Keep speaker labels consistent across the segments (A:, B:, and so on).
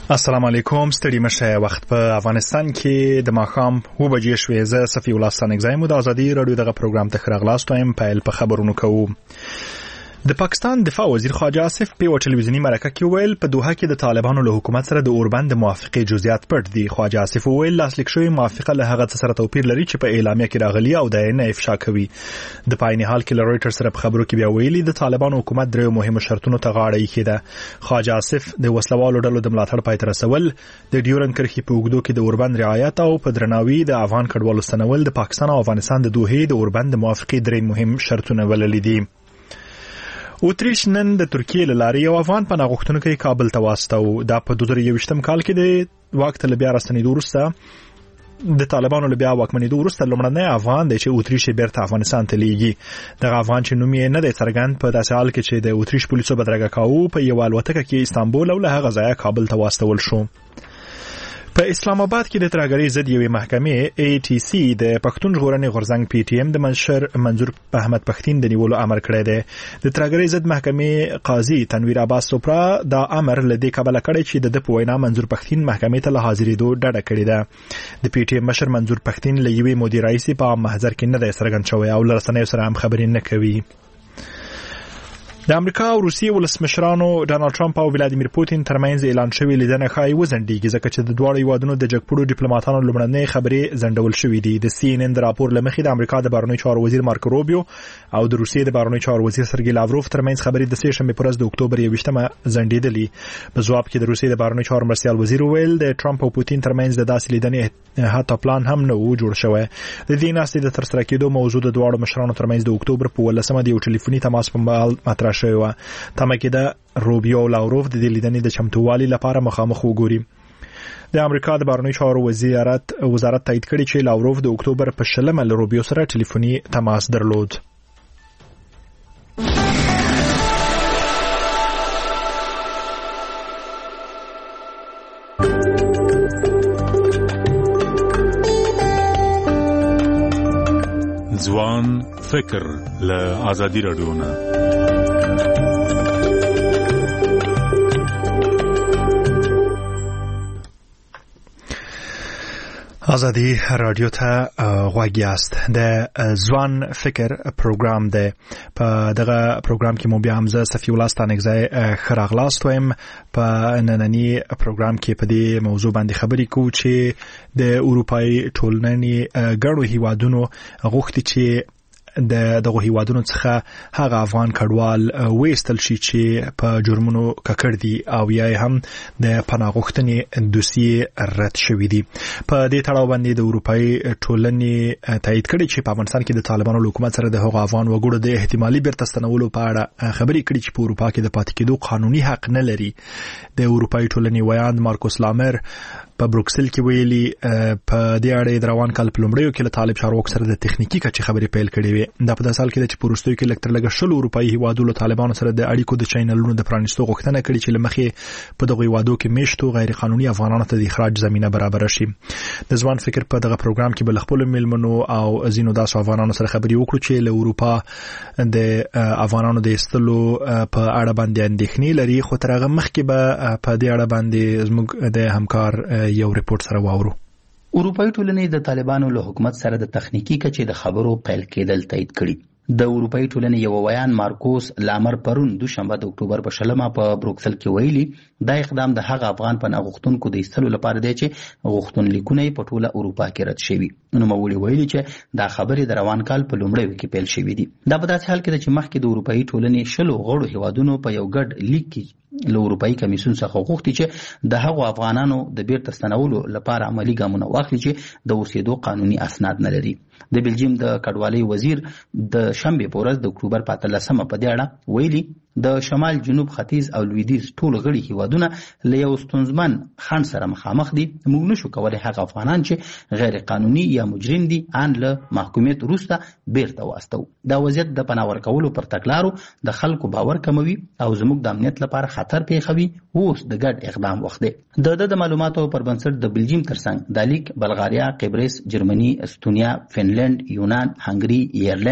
A: السلام علیکم. ستړي مشه. وخت په افغانستان کې د ماښام 7 بجې شوې. زه صفی الله ستانګزایم د ازادي رادیو دغه پروګرام ته خراغلاست وایم. پیل په خبرونو کوو. د پاکستان دفاع وزیر خواجه آصف په ټلویزیونی مرکه کې ویل په دوحه کې د طالبانو له حکومت سره د اوربند موافقه جزئیات پټ دي. خواجه آصف ویل لاسلیک شوی موافقه له هغه څه سره توپیر لري چې په اعلامیه کې راغلي او د نه افشا کوي. د پایني حال کې له رويټر سره په خبرو کې بیا ویلي د طالبانو حکومت درې مهمه شرطونو ته غاړه ایښې ده. خواجه آصف د وسلوالو ډلو د ملاتړ پای ته رسول، د ډیورن کرښې په اوږدو کې د اوربند رعایت او په درناوي د افغان کډوالو ستنول د پاکستان او افغانستان د دوحې د اوربند موافقه درې مهم شرطونه ولري دي. اوتریش نن د ترکیې له لارې یو افغان پناه غوښتونکی کابل ته واستاو. دا په 2021 کال کې د واک ته بیا راستنېدو وروسته د طالبانو له بیا واکمنېدو وروسته لومړنی افغان دی چې اوتریش بیرته افغانستان ته لیږي. دغه افغان چې نوم یې نه دی څرګند په داسې حال کې چې د اوتریش پولیسو بدرګه کاوه په یو الوتکه کې استانبول او له هغه ځایه کابل ته واستول شو. په اسلام آباد کې د ترهګرۍ ضد یوې محکمې ATC د پښتون ژغورنې غورځنګ PTM د مشر منظور احمد پښتین د نیولو امر کړی دی. د ترهګرۍ ضد محکمې قاضي تنویر عباس سوپرا دا امر له دې کبله کړی چې د په وینا منظور پښتین محکمې ته له حاضرېدو ډډه کړې ده. د PTM مشر منظور پښتین له یوې مودې راهیسې په عام محضر کې نه دی څرګند شوی او له رسنیو سره هم خبرې نه کوي. د امریکا او روسیې ولسمشرانو ډانلډ ټرمپ او ولادیمیر پوتین ترمنځ اعلان شوی لیدنه ښایي وځنډیږي ځکه چې د دواړو هیوادونو د جګپوړو ډیپلوماټانو لومړنۍ خبرې ځنډول شوې دي. د CNN د راپور له مخې د امریکا د بهرنیو چارو وزیر مارکو روبیو او د روسیې د بهرنیو چارو وزیر سرګی لاوروف ترمنځ خبرې د سه شنبه پر ورځ د اکتوبر 21 ځنډېدلې. په ځواب کې د روسیې د بهرنیو چارو مرستیال وزیر ویل د ټرمپ او پوتین ترمنځ د داسې لیدنې حتی پلان هم نه و جوړ شوی. د دې ناستې د ترسره کېدو موضوع د دواړو مشرانو ترمنځ د اکتوبر په 18 د یو ټلیفوني تماس په مهال مطرح شوی و. تمه کېده روبیو او لاوروف د دې لیدنې د چمتووالي لپاره مخامخ وګوري. د امریکا د بهرنیو چارو وزارت تایید کړی چې لاوروف د اکتوبر په 20 له روبیو سره ټلیفوني تماس درلود.
B: ځوان فکر له ازادي رادیو نه.
A: ازادي رادیو ته غوږ یاست. د ځوان فکر پروګرام دی. په دغه پروګرام کې مو بیا هم زه صفی الله ستانګزای خراغلاست وایم. په نننی پروګرام کې په دې موضوع باندې خبرې کوو چې د اروپایي ټولنې ګڼو هیوادونو غوښتي چې دغه هیوادونو څخه هغه افغان کډوال وېستل شي چې په جرمونو ککړ دي او یا هم د پناه غوښتنې دوسیې رد شوی دي. په دې تړاو باندې د اروپایي ټولنې تایید کړي چې په افغانستان کې د طالبانو حکومت سره د هغو افغان وګړو د احتمالي بیرته ستنولو په اړه خبرې کړي چې په اروپا کې د پاتې کېدو قانوني حق نه لري. د اروپایي ټولنې ویاند مارکوس لامر په بروکسل کې ویلي په دې اړه د روان کال په لومړیو کې له طالب چارواکو سره د تخنیکی کچې خبرې پیل کړې وې. دا په داسې حال کې چې په وروستیو کې لږ تر لږه 10 اروپایي هیوادونو طالبانو سره د اړیکو د چینلونو د پرانیستو غوښتنه کړې چې لمخې په دغه هیوادو کې میشتو غیر قانوني افغانانو ته د اخراج زمينه برابر شي. د ځوان فکر په دغه پروګرام کې بل خپل میلمنو او زینو داسو افغانانو سره خبرې وکړو چې له اروپا د افغانانو د استلو په اړه باندې اندېښنې لري. خو تر هغه مخکې به په دې اړه باندې زموږ د همکار یو ریپورت سره واورو.
C: اروپایي ټولنې د طالبانو له حکومت سره د تخنیکی کچې د خبرو پیل کېدل تایید کړي. د اروپایي ټولنې یو ویان مارکوس لامر پرون دوشنبه د اکتوبر په 20 په بروکسل کې ویلي دا اقدام د هغه افغان پناه غوښتونکو د ایستلو لپاره دی چې غوښتنلیکونه په ټوله اروپا کې رد شوي. نوموړي ویلي چې دا خبرې د روان کال په لومړیو کې پیل شوي دي. دا په داسې حال کې چې مخکې د اروپایي ټولنې 10 غړو هیوادونو په یو ګډ لیک کې له اروپایي کمیسیون څخه غوښتي چې د هغو افغانانو د بیرته ستنولو لپاره عملی ګامونه واخلي چې د اوسېدو قانوني اسناد نه لري. د بلجیم د کډوالۍ وزیر د شنبه په ورځ د اکتوبر په 13 په دې اړه ویلي د شمال جنوب ختیځ او لویدیځ ټول غړي هیوادونه له یو ستونزمن خنډ سره مخامخ دي. موږ نشو کولای هغه افغانان چې غیر قانوني یا مجرم دي ان له محکومیت وروسته بیرته واستو. دا وضعیت د پناه ورکولو پر تګلارو د خلکو باور کموي او زموږ د امنیت لپاره خطر پیښوي. اوس د ګډ اقدام وخت دی. د معلوماتو پر بنسټ د بلجیم ترڅنګ د لیک بلغاریا، قبرس، جرمني، استونیا، فنلند، یونان، هنګري، ایرلند،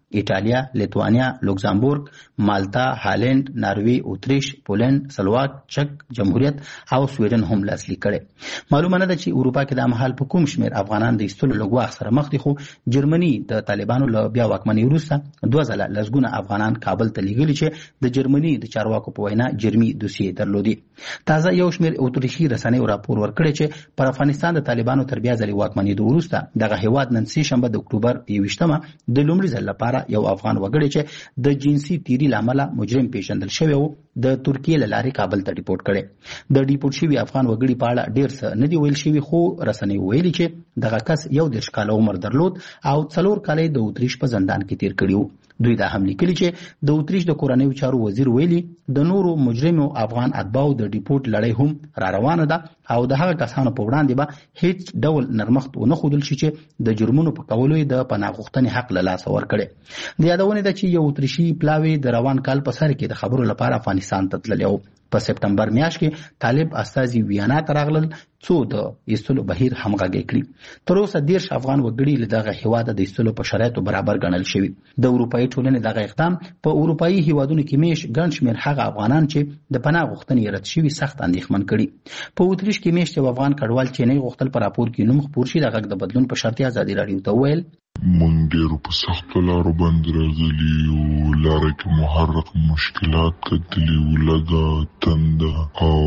C: ایټالیا، لیتوانیا، لوکزامبورګ، مالتا، هالند، ناروی، اتریش، پولند، سلواک، چک جمهوریت او سویډن هم لاسلیک کړي. معلومه نه ده چې اروپا کې د مهال په کوم شمیر افغانان د ایستلو له ګواښ سره مخ دي، خو جرمني د طالبانو له بیا واکمنۍ وروسته 2 ځله لسګونه افغانان کابل ته لیږلي چې د جرمني د چارواکو په وینا جرمي دوسیې درلودي. تازه یو شمیر اتریشي رسنیو راپور ورکړی چې پر افغانستان د طالبانو تر بیا ځلې واکمنېدو وروسته دغه هیواد نن سه شنبه د اکتوبر 21مه د لومړي ځل لپاره یو افغان وګړی چې د جنسي تیری لامل مجرم پیژندل شوی و د ترکیې له لارې کابل ته ډیپورټ کړي. د ډیپورټ شوي افغان وګړي په اړه ډیر څه نه دی ویل شوی، خو رسنیو ویلي چې دغه کس 21 کاله عمر درلود او 4 کاله د اتریش په زندان کې تیر کړی و. دوی دا هم لیکلي چې د اتریش د کورنیو چارو وزیر ویلي د نورو مجرمو افغان اتباعو د ډیپورټ لړۍ هم را روانه ده او د هغه کسانو په وړاندې به هیڅ ډول نرمښت ونه ښودل شي چې د جرمونو په کولو یې د پناه غوښتنې حق له لاسه ورکړي. د یادونې ده چې یو اتریشي پلاوی د روان کال په سر کې د خبرو لپاره افغانستان ته تللی و. په سپټمبر میاشت کې طالب استازي ویانا ته راغلل څو د ایستلو بهیر همغږی کړي. تر اوسه 10 افغان وګړي له دغه هیواده د ایستلو په شرایطو برابر ګڼل شوي. د اروپایي ټولنې دغه اقدام په اروپایي هیوادونو کې میش ګڼ شمېر هغه افغانان چې د پناه غوښتنې رد شوي سخت اندېښمن کړي. په اتریش کې میش یو افغان کډوال چې نه غوښتل په راپور کې نوم خپور شي د غږ د بدلون په شرط ازادي راډیو ته وویل
D: مونږ ډېرو په سختو لارو باندې راغلي او لاره کې محرک مشکلات کتلي و لږه تنده او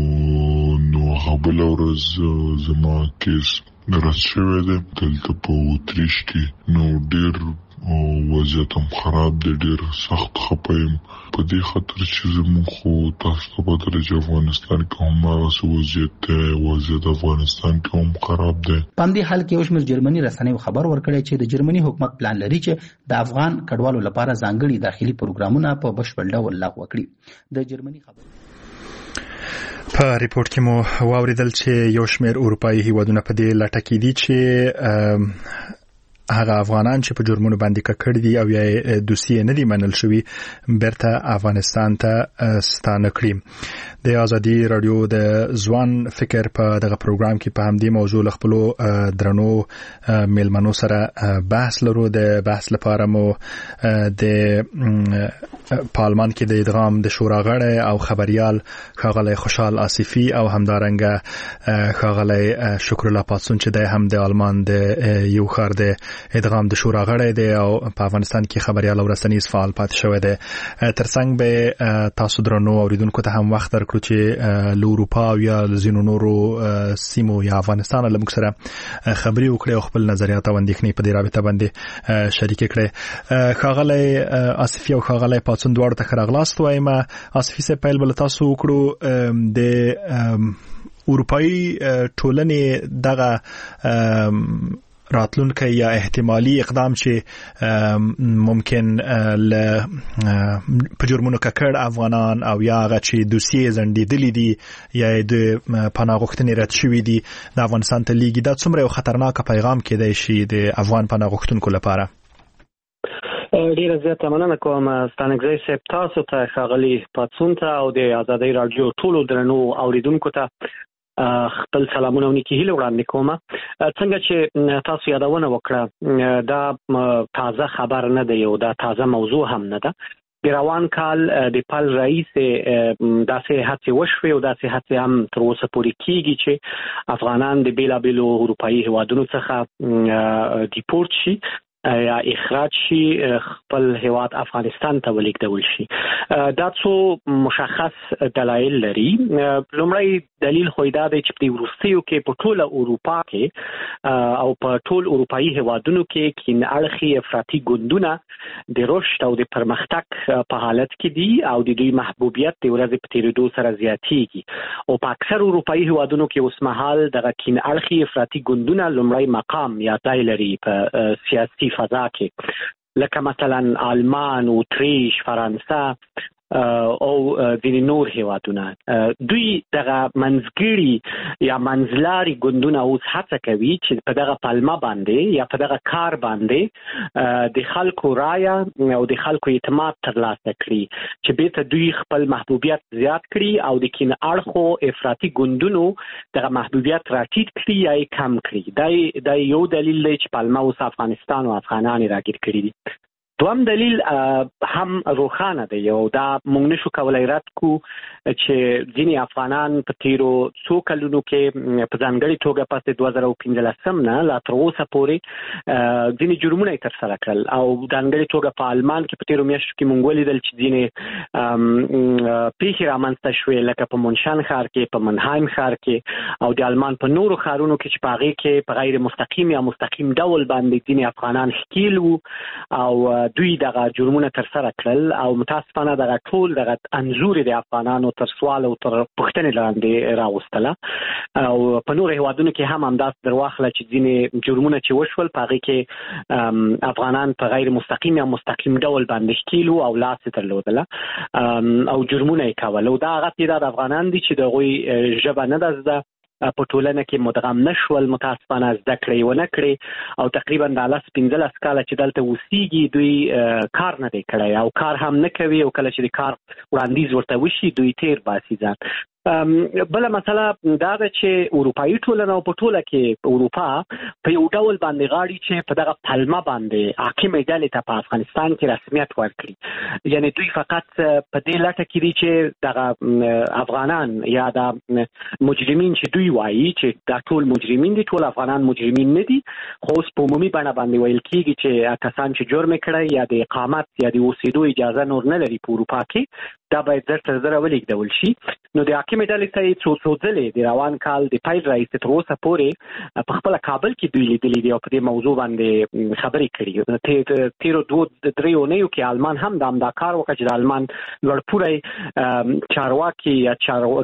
D: نو هغه بله ورځ زما کیس رد شوی دی دلته په اتریش کې. نو ډېر وضعیت هم خراب دی، ډېر سخت خفه یم په دې خاطر چې زموږ خو تاسو ته پته ده چې افغانستان کې هم هغسې وضعیت دی، وضعیت افغانستان کې هم خراب دی.
C: په همدې حال کې یو شمېر جرمني رسنیو خبر ورکړی چې د جرمني حکومت پلان لري چې د افغان کډوالو لپاره ځانګړي داخلي پروګرامونه په بشپړ ډول لغوه کړي. د جرمني خبر
A: په ریپورت کې مو واوریدل چې یو شمېر اروپایي هیوادونه په دې لټه کې دي چې هغه افغانان چې په جرمونو باندې ککړ دي او یا دوسیې نه دي منل شوي بیرته افغانستان ته ستانه کړي. د ازادي رادیو د ځوان فکر په دغه پروګرام کې په همدې موضوع له خپلو درنو میلمنو سره بحث لرو. د بحث لپاره مو د پارلمان کې د ادغام د شورا غړی او خبريال ښاغلی خوشحال آصفي او همدارنګه ښاغلی شکر الله پاتسون چې د هم د آلمان د یو ښار د ادغام د شورا غړی دی او په افغانستان کې خبريال او رسنیز فعال پاتې شوی دی. ترڅنګ به تاسو درنو اوریدونکو ته هم وخت درکړو چې له اروپا او یا ځینو نورو سیمو یا افغانستان له موږ سره خبري وکړي او خپل نظریات او اندېښنې په دې رابطه باندې شریک کړي. ښاغلی آصفي او ښاغلی پاتسون دواړو ته ښه راغلاست وایم. آصفي صاحب پیل به له تاسو وکړو. د اروپایي ټولنې دغه راتلونکي یا احتمالي اقدام چې ممکن په جرمونو ککړ افغانان او یا هغه چې دوسیې ځنډېدلي دي یا د پناه غوښتنې رد شوي دي د افغانستان ته لیږي، دا څومره یو خطرناک پیغام کېدای شي د افغان پناه غوښتونکو لپاره؟
E: ډیره زیاته مننه کوم ستانکزی صاحب، تاسو ته ښاغلي پاتسون ته او د ازادۍ راډیو ټولو درنو اوریدونکو ته خپل سلامونه او نیکې هیلې وړاندې کوم. څنګه چې تاسو یادونه وکړه دا تازه خبر نه دی او دا تازه موضوع هم نه ده. د روان کال د پال رئیس داسې هڅې وشوې او داسې هڅې هم تر اوسه پورې کېږي چې افغانان د بېلابېلو اروپایي هیوادونو څخه ډیپورټ شي یا اخراج شي، خپل هیواد افغانستان ته ولېږدول شي. دا څو مشخص دلایل لري. لومړی دلیل خو دا دی چې په وروستیو کې په ټوله اروپا کې او په ټول اروپایي هیوادونو کې کین اړخي افراطي ګوندونه د رشد او د پرمختګ په حالت کې دي او د دوی محبوبیت د ورځې په تېرېدو سره زیاتېږي او په اکثر اروپایي هیوادونو کې اوس مهال دغه کین اړخي افراطي ګوندونه لومړی مقام یا ځای لري په سیاسي فضا کې، لکه مثلا آلمان، اتریش، فرانسه او ځینې نور هیوادونه. دوی دغه منځګړي یا منځلاري ګوندونه اوس هڅه کوي چې په دغه پلمه باندې یا په دغه کار باندې د خلکو رایه او د خلکو اعتماد ترلاسه کړي چې بیرته دوی خپل محبوبیت زیات کړي او د کین اړخو افراطي ګوندونو دغه محبوبیت راټیټ کړي یا یې کم کړي. دا یو دلیل دی چې پلمه اوس افغانستان او افغانان راګیر کړي دي. دوام دلیل هم روښانه دی او دا موږ نشو کولای رد کو چې ځینې افغانان په تیرو څو کلونو کې په ځانګړي توګه پس 2015 نه لا تر اوسه پورې ځینې جرمونه ترسره کړل او ځانګړي توګه په آلمان کې په تیرو میاشتو کې موږ ولیدل چې ځینې پیښې رامنځته شوې لکه په مونشن ښار کې په منهایم ښار کې او د آلمان په نورو ښارونو کې چې په هغې کې په غیر مستقیم یا مستقیم ډول باندې ځینې افغانان ښکیل وو او دوی دغه جرمونه ترسره کړل او متاسفانه دغه ټول دغه انزور د افغانانو تر سوال او تر پوښتنې لاندې راوستله او په نورو هیوادونو کې هم همداس درواخله چې ځینې جرمونه چې وشول په هغې کې افغانان په غیر مستقیم یا مستقیم ډول باندې ښکیل وو او لاس یې درلودله او جرمونه یې کول او دا هغه تعداد افغانان دي چې د هغوی ژبه نه ده زده په ټولنه کې مدغم نشول متاسفانه زده کړې ونه کړې او تقریبا د 15 کاله چې دلته اوسېږي دوی کار نه دی کړی او کار هم نه کوي او کله چې د کار وړاندیز ورته وشي دوی تیر باسي ځان. بله مسله دا ده چې اروپایي ټولنه او په ټوله کې اروپا په یو ډول باندې غاړي چې په دغه پلمه باندې حاکمې ډلې ته په افغانستان کې رسمیت ورکړي یعنی دوی فقط په دې لټه کې دي چې دغه افغانان یا د مجرمین چې دوی وایي چې دا ټول مجرمین دي ټول افغانان مجرمین نه دي خو اوس په عمومي بڼه باندې ویل کېږي چې کسان چې جرم کړی یا د اقامت یا د اوسېدو اجازه نور نه لري په اروپا کې دا باید زر تر زره ولېږدول شي. نو د حاکمې ډلې ته یې څو ځلې د روان کال د پیل راهیسې تر اوسه پورې په خپله کابل کې دوی لیدلي دي او په دې موضوع باندې خبرې کړي. تیرو 2-3 اونیو کې آلمان هم د همدا کار وکړ چې د آلمان لوړپوړی چارواکي یا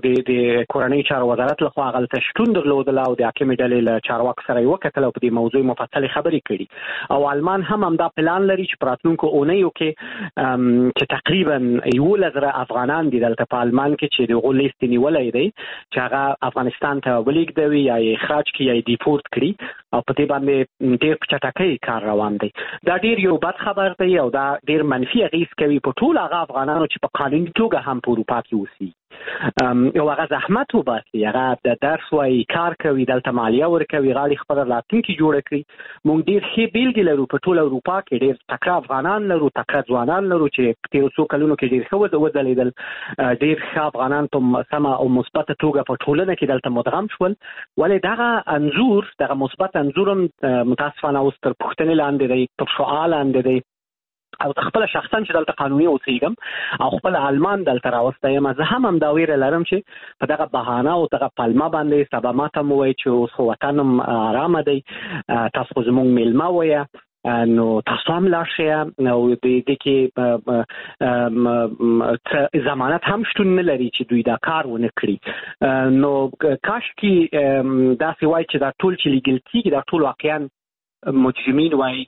E: د کورنۍ چارو وزارت لخوا هغلته شتون درلودله او د حاکمې ډلې له چارواکو سره یې وکتل او په دې موضوع مفصلې خبرې کړي او آلمان هم همدا پلان لري چې په راتلونکو اونیو کې چې تقریبا 11,000 افغانان دي دلته په آلمان کې چې د هغو لیست نیولی دی چې هغه افغانستان ته ولېږدوي یا یې اخراج کړي یا یې ډیپورټ کړي او په دې باندې ډېر په چټکۍ کار روان دی. دا ډېر یو بد خبر دی او دا ډېر منفي اغېز کوي په ټول هغه افغانانو چې په قانوني توګه هم په اروپا کې اوسي او هغه زحمت وباسي هغه د درس وایي کار کوي دلته مالیه ورکوي غاړې خپله راتلونکي جوړه کړي. موږ ډېر ښې بېلګې لرو په ټول اروپا کې ډېر تکړه افغانان لرو تکړه ځوانان لرو چې په تېرو څو کلونو کې ډېر ښه وځلېدل ډېر ښه افغانان په سمه او مثبته توګه په ټولنه کې دلته مدغم شول ولې دغه انځور دغه مثبت انځور هم متاسفانه اوس تر پوښتنې لاندې دی تر شعاع لاندې دی او خپل شخصا چې دلته قانوني اوسېږم او خپل آلمان دلته راوستی یم زه هم دا ویره لرم چې په دغه بهانه او دغه پلمه باندې سبا ماته مو وایي چې اوس خو وطن هم ارامه دی تاسو خو زموږ میلمه وایه نو تاسو هم لاړ شئ او د دې کې ضمانت هم شتون نه لري چې دوی دا کار ونه کړي. نو کاشکې داسې وایي چې دا ټول چې لیږل کېږي دا ټول واقعا مجرمین وایي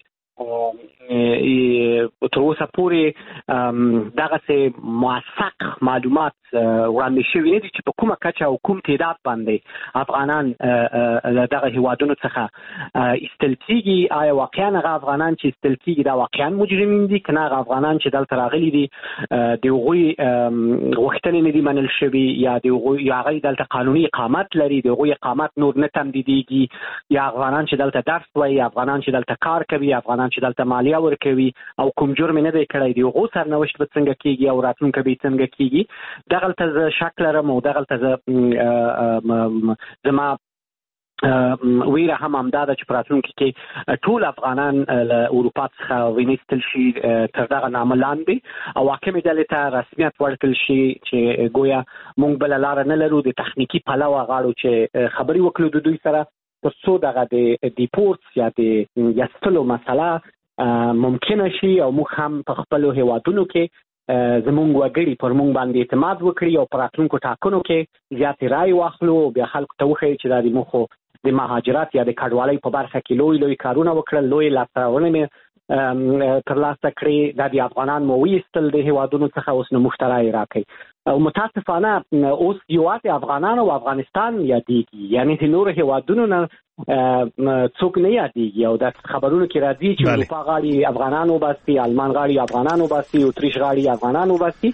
E: تر اوسه پورې دغسې موثق معلومات وړاندې شوي نه دي چې په کومه کچه او کوم تعداد باندې افغانان له دغه هیوادونو څخه ایستل کېږي آیا واقعا هغه افغانان چې ایستل کېږي دا واقعا مجرمین دي که نه هغه افغانان چې دلته راغلي دي د هغوی غوښتنې نه دي منل شوي یا د هغوی یا هغوی دلته قانوني اقامت لري د هغوی اقامت نور نه تمدیدېږي یا افغانان چې دلته درس وایي افغانان چې دلته کار کوي افغانان چې دلته مالیه ورکوي او کوم جرم نه دی کړی د هغو سرنوشت به څنګه کېږي او راتلونکی به څنګه کېږي دغلته زه شک لرم او دغلته زه زما ویره هم همدا ده چې په راتلونکي کې ټول افغانان له اروپا څخه وینستل شي تر دغه نامه لاندې او حاکمې ډلې ته رسمیت ورکړل شي چې ګویا موږ بله لاره نه لرو د تخنیکي پلوه غواړو چې خبرې وکړو د دوی سره تر څو دغه د ډیپورټ یا د یستلو مسله ممکنه شي او موږ هم په خپلو هیوادونو کې زموږ وګړي پر موږ باندې اعتماد وکړي او په راتلونکو ټاکنو کې زیاتې رای واخلو بیا خلکو ته وښیي چې دا د موږ د مهاجرت یا د کډوالۍ په برخه کې لوی کارونه وکړل لوی لاسته راوړنې ترلاسه کړې دا د افغانان مو ویستل د هیوادونو څخه اوس نو موږ ته رای راکوي او متاسفانه اوس یوازې افغانان او افغانستان یادېږي یعنی د نورو هیوادونو نه څوک نه یادېږي او د خبرونو کې راځي چې اروپا غاړي افغانان وباسي آلمان غاړي افغانان وباسي اتریش غاړي افغانان وباسي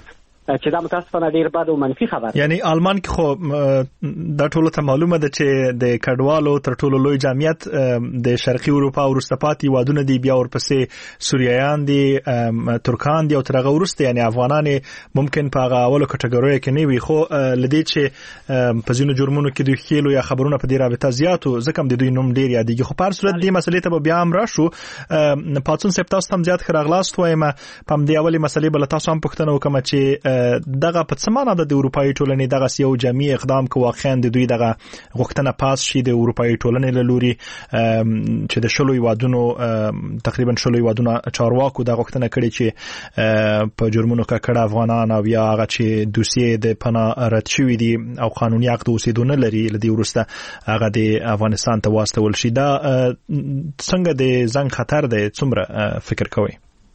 E: چې دا متاسفانه ډیر بد او منفي خبر.
A: یعنی آلمان کې خو دا ټول ته معلومه ده چې د کډوالو تر ټولو لوی جمعیت د شرقي اروپا او وروسته پاتې وادونه دي، بیا ورپسې سوریایان دي، ترکان دي او تر هغه وروسته یعنی افغانان ممکن په هغه اولو کټګوریو کې نه وي، خو لدې چې په ځینو جرمونو کې دوی خېلو یا خبرونه په دې رابطه زیاتو ځکه د دوی نوم ډیر یادېږي. خو په هر صورت دې مسلې ته بیا هم راشو. پاتون سپتاست هم زیات خراغلاست وایم په دې اولي مسلې بل تاسو هم پوښتنه وکم چې دغه په څه معنی د اروپאי ټولنې دغه یو جمعي اقدام کو واقعا د دوی دغه غوښتنه پاس شي د اروپאי ټولنې له لوري چې د شلوي وادونو تقریبا شلوي وادونو چارواکو د غوښتنه کړې چې په جرمونو کې کړه افغانان او یا هغه چې دوسیې د پناه رد شوی دي او قانوني حق اوسېدونه لري لدی ورسته هغه د افغانستان ته واستول شي. دا څنګه د زنګ خطر دی څومره فکر کوي؟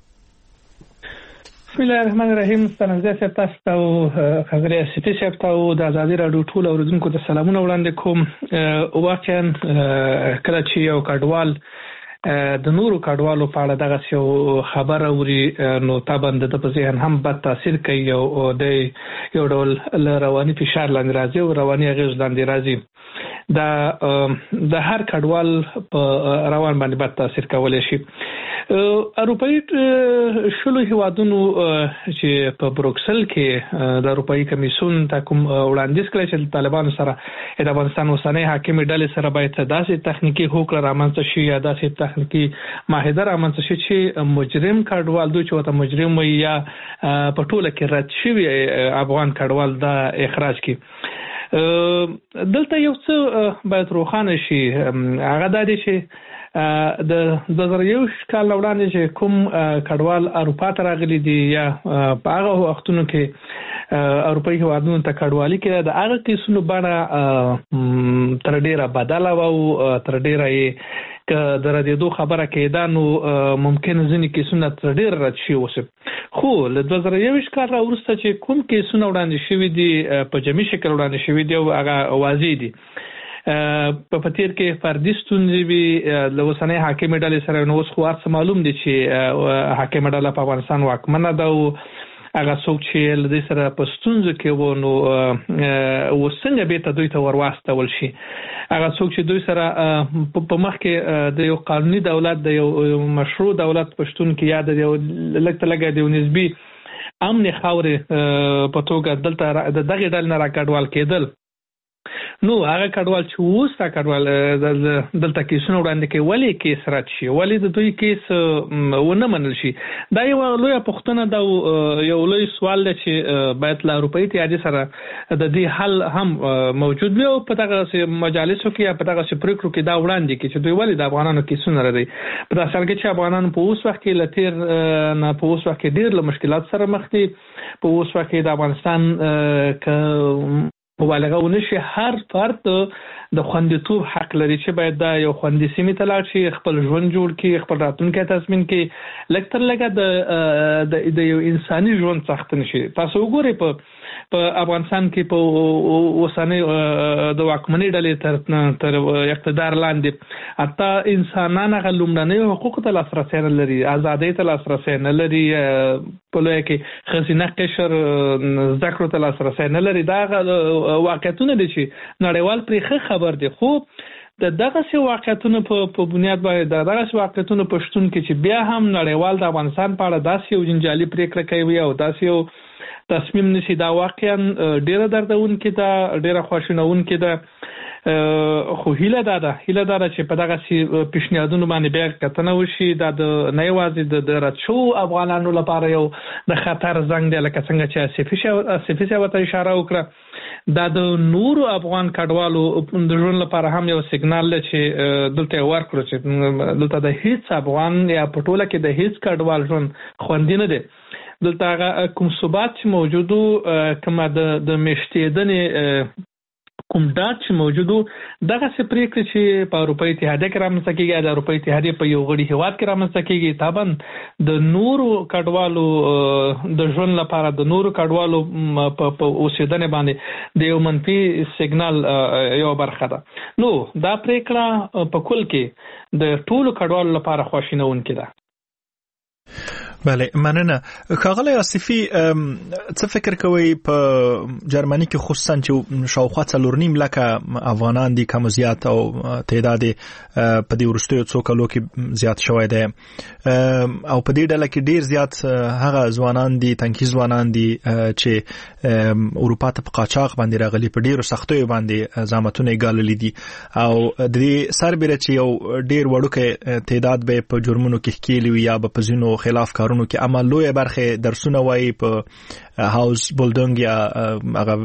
F: بسم الله الرحمن الرحیم. ستاسو ته تاسو خبرې سپیس ته د ازادي راډیو ټول اوریدونکو ته سلامونه وړاندې کوم. واقعا کله چې یو کډوال د نورو کډوالو په اړه دغه یو خبر اوري نو تابند د په ذهن هم بد تاثیر کوي او د یو ډول رواني فشار لاندې راځي او رواني اغېز لاندې راځي. د هر کډوال په روان باندې بد تاثیر کولای شي. اروپאי شلو هیوادونو چې په بروکسل کې د اروپאי کمیسیون ته کوم وړاندیز کړی چې طالبانو سره د افغانستان اوسنۍ حاکمې ډلې سره باید داسې تخنیکی هوکړه رامنځته شي یا داسې تخنیکی معاهده رامنځته شي چې مجرم کډوال دوی چې وته مجرم وي یا په ټوله کې رد شوی افغان کډوال دا اخراج کی. دلته یو څه باید روښانه شي، هغه دا دی چې د 2021 کال وړاندې چې کوم کډوال اروپا ته راغلي دي یا په هغه وختونو کې اروپאי هیوادونو ته کډوالي کړه د هغه کیسونو باندې تر ډیره بدله او تر ډیره ک درېدو خبره کېده نو ممکن ځینې کیسونه تر ډیر رد شي وسه. خو له 2021 کال وروسته چې کوم کیسونه وړاندې شوي دي په جمعي شکل وړاندې شوي دي او هغه واضح دي. په پتیر کې فردي ستونزې وي له اوسنۍ حاکمې ډلې سره نو اوس خو هر معلوم دي چې حاکمه ډله په افغانستان واکمنه ده او هغه څوک چې له دې سره په ستونزو کې وو نو وسنګ به ته دوی ته ورواستول شي. هغه څوک چې دوی سره په مخ کې د یو قانوني دولت د یو مشروع دولت پښتون کې یاد دی لکه لګا دی نسبی امن خاورې په توګه دلته د دغه ډول نه راکډوال کېدل نو هغه کډوال چې وستا کډوال دلته کیسونه وړاندې کوي ولی کیس رات شي ولی د دوی کیس ونه منل شي. دا یو لوی پوښتنه دا یو لوی سوال دی چې باید له اروپאי اتحادیه سره د دې حل هم موجود وي او په دغه مجالسو کې یا په دغه پریکړو کې دا وړاندې کوي چې دوی ولی د افغانانو کیسونه لري. په داسې حال کې چې افغانانو په اوس وخت کې لتیر نه په اوس وخت کې ډیر له مشکلات سره مخ دي. په اوس وخت کې د افغانستان مبالغه ونشي هر فرد د خوندیتوب حق لري چې باید دا یو خوندي سیمه ته لاړ شي خپل ژوند جوړ کړي خپل راتلونکي تضمین کړي لکه لکه د یو انساني ژوند څخه نشي. تاسو وګورئ په افغانستان کې په اوسنۍ د واکمنۍ ډلې تر اقتدار لاندې حتی انسانانو غلومړنۍ حقوق ته لاسرسي نه لري، ازادۍ ته لاسرسي نه لري، په لوی کې خزینه قشر ذکر ته لاسرسي نه لري. دا واقعیتونه دي چې نړیوال پرې خبر دي. خو د دغه واقعیتونو په بنیاد باندې دغه واقعیتونو پښتون کې چې بیا هم نړیوال د افغانستان په اړه داسې یو جنجالي پریکړه کوي او داسې یو تصمیم نشي دا واقعا ډیره دردون کې دا ډیره خوشنون کې دا خو هیله ده چې په دغه پیشنهادونو باندې بیا کتنه وشي دا د نه یوازې د راتشو افغانانو لپاره یو د خطر زنګ دی لکه څنګه چې اسفیسه وته اشاره وکړه دا د نورو افغان کډوالو د ژوند لپاره هم یو سیګنال دی چې دلته ورکړو چې دلته د هیڅ افغان یا په ټوله کې د هیڅ کډوال ژوند خوندي نه دی. دلته کوم ثبات موجودو کما د مشتیدنې کوم ډاټ چې موجودو دغه سپریکړه چې په اروپאי اتحادیه کې رامنځته کیږي د اروپאי اتحادیه په یو غړي هیواد کې رامنځته کیږي تابن د نورو کډوالو د ژوند لپاره د نورو کډوالو په اوسېدنې باندې د یو منفي سیګنال یو برخه ده. نو دا پریکړه په کل کې د ټولو کډوالو لپاره خوشینونکې ده.
A: بله مننه. ښاغلی آصفي څه فکر کوئ په جرمني کې خصوصا چې شاوخوا 4.5 لکه افغانان دي کم زیات او تعداد په دې وروستیو څو کلو کې زیات شوی دی او په دې ډله کې ډیر زیات هغه ځوانان دي تنکي ځوانان دي چې اروپا ته په قاچاق باندې راغلي په ډیرو سختیو باندې زحمتونه ګاللي دي او د دې سربېره چې یو ډیر وړوکی تعداد به په جرمونو کې ښکېلي وي یا به په ځینو خلاف کارونو کې اما لوی برخه درسونه وایي په هاوس بولډنګ یا هغه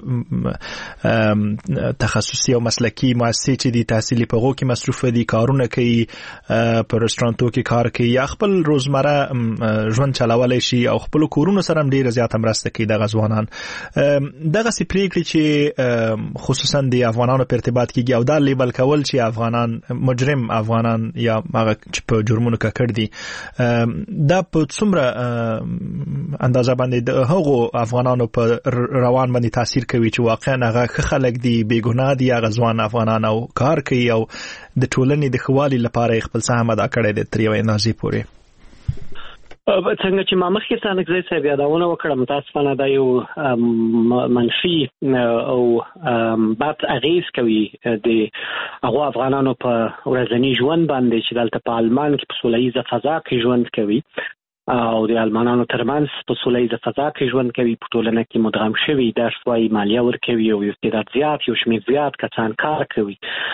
A: تخصصي او مسلکي مؤسسې چې دي تحصیلي په غو کې مصروف دي کارونه کوي په رستورانتو کې کار کوي یا خپل روزمره ژوند چلولای شي او خپل کورونو سره ډیره زیاته مرسته کوي د غزوانان دغه سي پریکړې چې خصوصا د افغانانو په ارتباط کې او دا لیبل کول چې افغانان مجرم افغانان یا هغه چې په جرمونو ککړ دي دا په څومره اندازه باندې د هغو افغانانو په روان باندې تاثیر کوي چې واقعا هغه خلک دي بے ګناه دي هغه ځوان افغانان او کار کوي او د ټولنې د خوالي لپاره خپل سهم ادا کړی دی تر یو اندازې پورې.
E: څنګه چې ما مخکې څنګه صاحب یادونه وکړم متاسفانه دا یو منفي او بد اغیز کوي د هغه افغانانو په ورځني ژوند باندې چې دلته په آلمان کې په سولهییزه فضا کې ژوند کوي او د آلمانانو ترمنځ په سولهییزه فضا کې ژوند کوي په ټولنه کې مدغم شوي درس وايي مالیه ورکوي او یو تعداد زیات یو شمېر زیات کسان کار کوي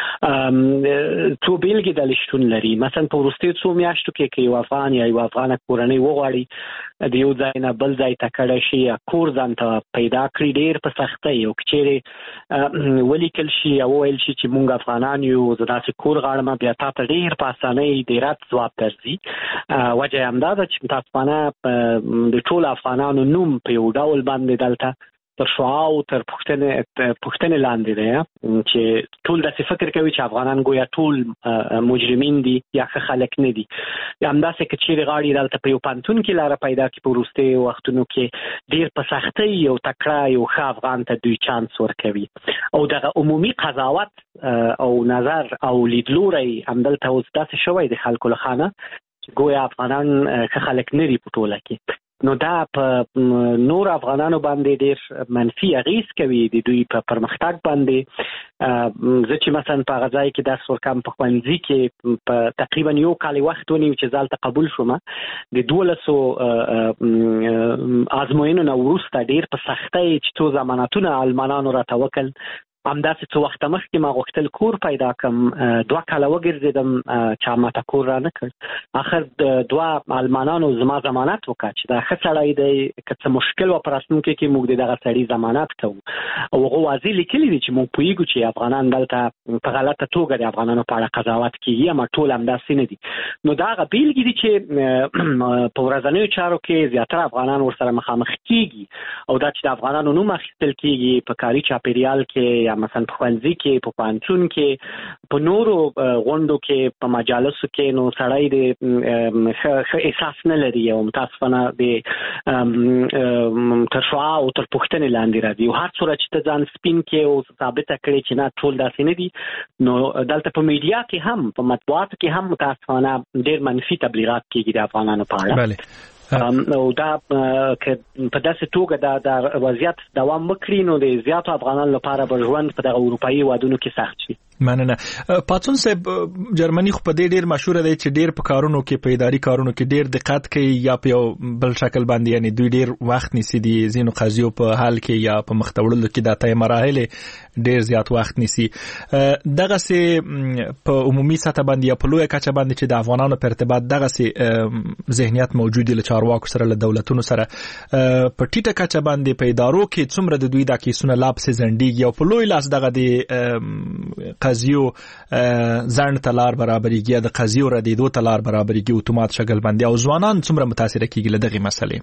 E: څو بیلګې د شتون لري مثلا په وروستیو څو میاشتو کې یو افغان یا یو افغانه کورنۍ وغواړي د یو ځای نه بل ځای ته کډه شي یا کور ځان ته پیدا کړي ډېر په سختۍ او کچېرې ولیکل شي او ویل شي چې مونږ افغانان یو داسې کور غواړم بیا تاسو ډېر په اسانۍ د رات ځواب درځي وجه همدا ده چې متاسفانه د ټول افغانانو نوم په یو ډول باندې دلته تر شعاع او تر پښتنې لاندې دی چې ټول داسې فکر کوي چې افغانان ګویا ټول مجرمین دي یا ښه خلک نه دي همداسې که چیرې غواړي دلته په یو پانتون کې لاره پیدا کړي په وروستیو وختونو کې ډېر په سختۍ یو تکړه یو ښه افغان ته دوی چانس ورکوي او دغه عمومي قضاوت او نظر او لیدلوری همدلته اوس داسې شوی د خلکو له خوا نه چې ګویا افغانان ښه خلک نه دي په ټوله کې نو دا په نور افغانانو باندې ډېر منفي اغیز کوي د دوی په پرمختګ باندې زه چې مثلا په هغه ځای کې درس ورکوم په ښوونځي کې په تقریبا یو کال وخت ونیو چې زه هلته قبول شوم د 1200 ازموینو نه وروسته ډېر په سختۍ چې څو ضمانتونه آلمانانو راته وکړل همداسې څو وخته مخکې ما غوښتل کور پیدا کړم 2 کاله وګرځېدم چا ماته کور را نه کړ آخر 2 آلمانانو زما ضمانت وکړ چې دا ښه سړی دی که څه مشکل و په راتلونکي کې موږ د دغه سړي ضمانت کوو او هغه واضح لیکلي دي چې موږ پوهېږو چې افغانان دلته په غلطه توګه د افغانانو په اړه قضاوت کېږي اما ټول همداسې نه دي نو دا هغه بیلګې دي چې په ورځنیو چارو کې زیاتره افغانان ورسره مخامخ کېږي او دا چې د افغانانو نوم اخیستل کېږي په کاري چاپېریال کې مثلا په ښوونځي کې په پوهنتون کې په نورو غونډو کې په مجالسو کې نو سړی د ښه احساس نه لري او متاسفانه د تر شعاع او تر پوښتنې لاندې راځي او هر څومره چې ته ځان سپین کې او ثابته کړې چې نه ټول داسې نه دي نو دلته په میډیا کې هم په مطبوعاتو کې هم متاسفانه ډېر منفي تبلیغات کېږي د افغانانو په اړه او دا په داسې توګه دا وضعیت دوام وکړي نو د زیاتو افغانانو لپاره به ژوند په دغه اروپایي وادونو کې سخت شي.
A: مننه. پاتون صاحب جرمني خو په ډېر مشهور دی چې ډېر په کارونو کې په اداري کارونو کې ډېر دقت کوي یا په یو بل شکل باندې یعنی دوی ډېر وخت نیسي دي ځینو قضیو په حل کې یا په مخ ته وړلو کې د تای مراحل ډېر زیات وخت نیسي دغه سي په عمومي سطح باندې یا په لوی کچه باندې چې د افغانانو په ارتباط دغه سي ذهنیت موجود دی چارواکو سره له دولتونو سره په ټیټه کچه باندې په ادارو کې څومره د دوی د کیسونو لاپسې زندګي او په لوی لاس دغه د قضیو ځان تلار برابرېږي د قضیو را دي دوه تلار برابرېږي اتومات شکل باندې او ځوانان څومره متاثر کیږي له دغه مسلې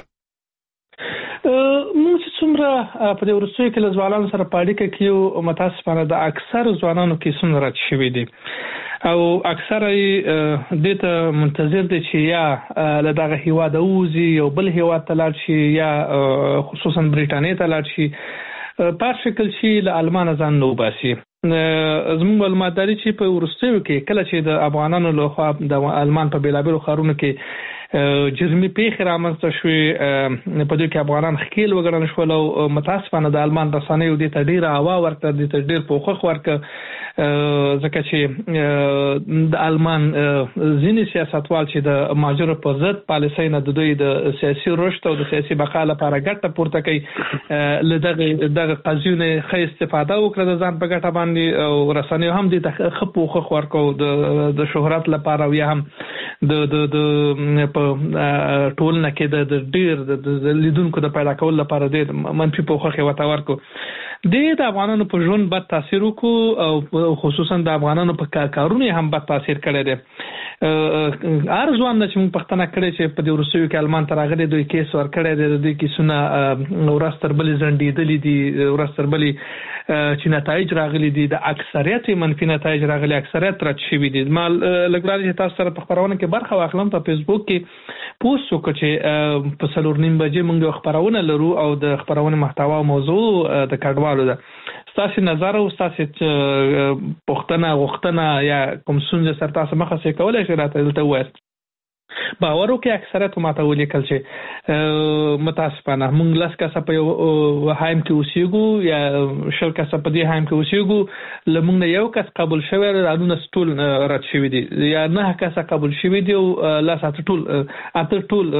F: موږ څومره په دې ورسوي کې له ځوانانو سره پاړیکه کیو متاسفانه د اکثر ځوانانو کې څومره رات شوي دي او اکثر دته منتظر دي چې یا له دغه هیواد اوزي یو بل هیواد ته لاړ شي یا خصوصا بریټانیا ته لاړ شي په شکل شي له آلمان ځان نو باسي زموږ معلومات دي چې په ورستیو کې کله چې د افغانانو له خوا د آلمان په بیلابلو ښارونو کې جرمي پیښې رامنځته شوې په دې کې افغانان ښکیل وګڼل شول او متاسفانه د آلمان رسنیو دې ته ډېره هوا ورکړه، دې ته ډېر پوښښ ورکړه، ځکه چې د آلمان ځینې سیاستوال چې د مهاجرو په ضد پالیسۍ نه د دوی د سیاسي رشد او د سیاسي بقا لپاره ګټه پورته کوي، له دغه قضیو نه ښه استفاده وکړه د ځان په ګټه باندې، او رسنیو هم دې ته ښه پوښښ ورکړو د شهرت لپاره، او یا هم د په ټولنه کې د ډېر د لیدونکو د پیدا کولو لپاره ډېر منفي پوښښ ورته ورکړو. د افغانانو په ژوند بد تاثیر وکړو او خصوصا د افغانانو په کارونو هم بد تاثیر کړی دی. هر ځوان چې موږ پښتنه کړی چې په دې وروستیو کې آلمان ته راغلی دوی کیس ورکړی دی، د دوی کیسونه ورځ تر بلې ځنډېدلي دي، ورځ تر بلې چې نتایج راغلي دي د اکثریت منفي نتایج راغلي، اکثریت رد شوي دي. ما لږ وړاندې چې تاسو سره په خپرونه کې برخه واخلم په فیسبوک کې پوسټ وکړ چې په 4:30 بجې موږ یو خپرونه لرو او د خپرونې محتوا او موضوع د کډوالو ده. ستاسو نظر او ستاسو پوښتنه غوښتنه یا کوم څه سره تاسو مخه کولای شئ راته دلته وایاست. باور وکړئ اکثریت ماته ولیکل چې متاسفانه موږ لاس کسه په یو هایم کې اوسېږو یا شل کسه په دې هایم کې اوسېږو، لمونږ نه یو کس قبول شوی رانونه ټول رد شوی دي، یا نه کسه قبول شوی دي او لاس اته ټول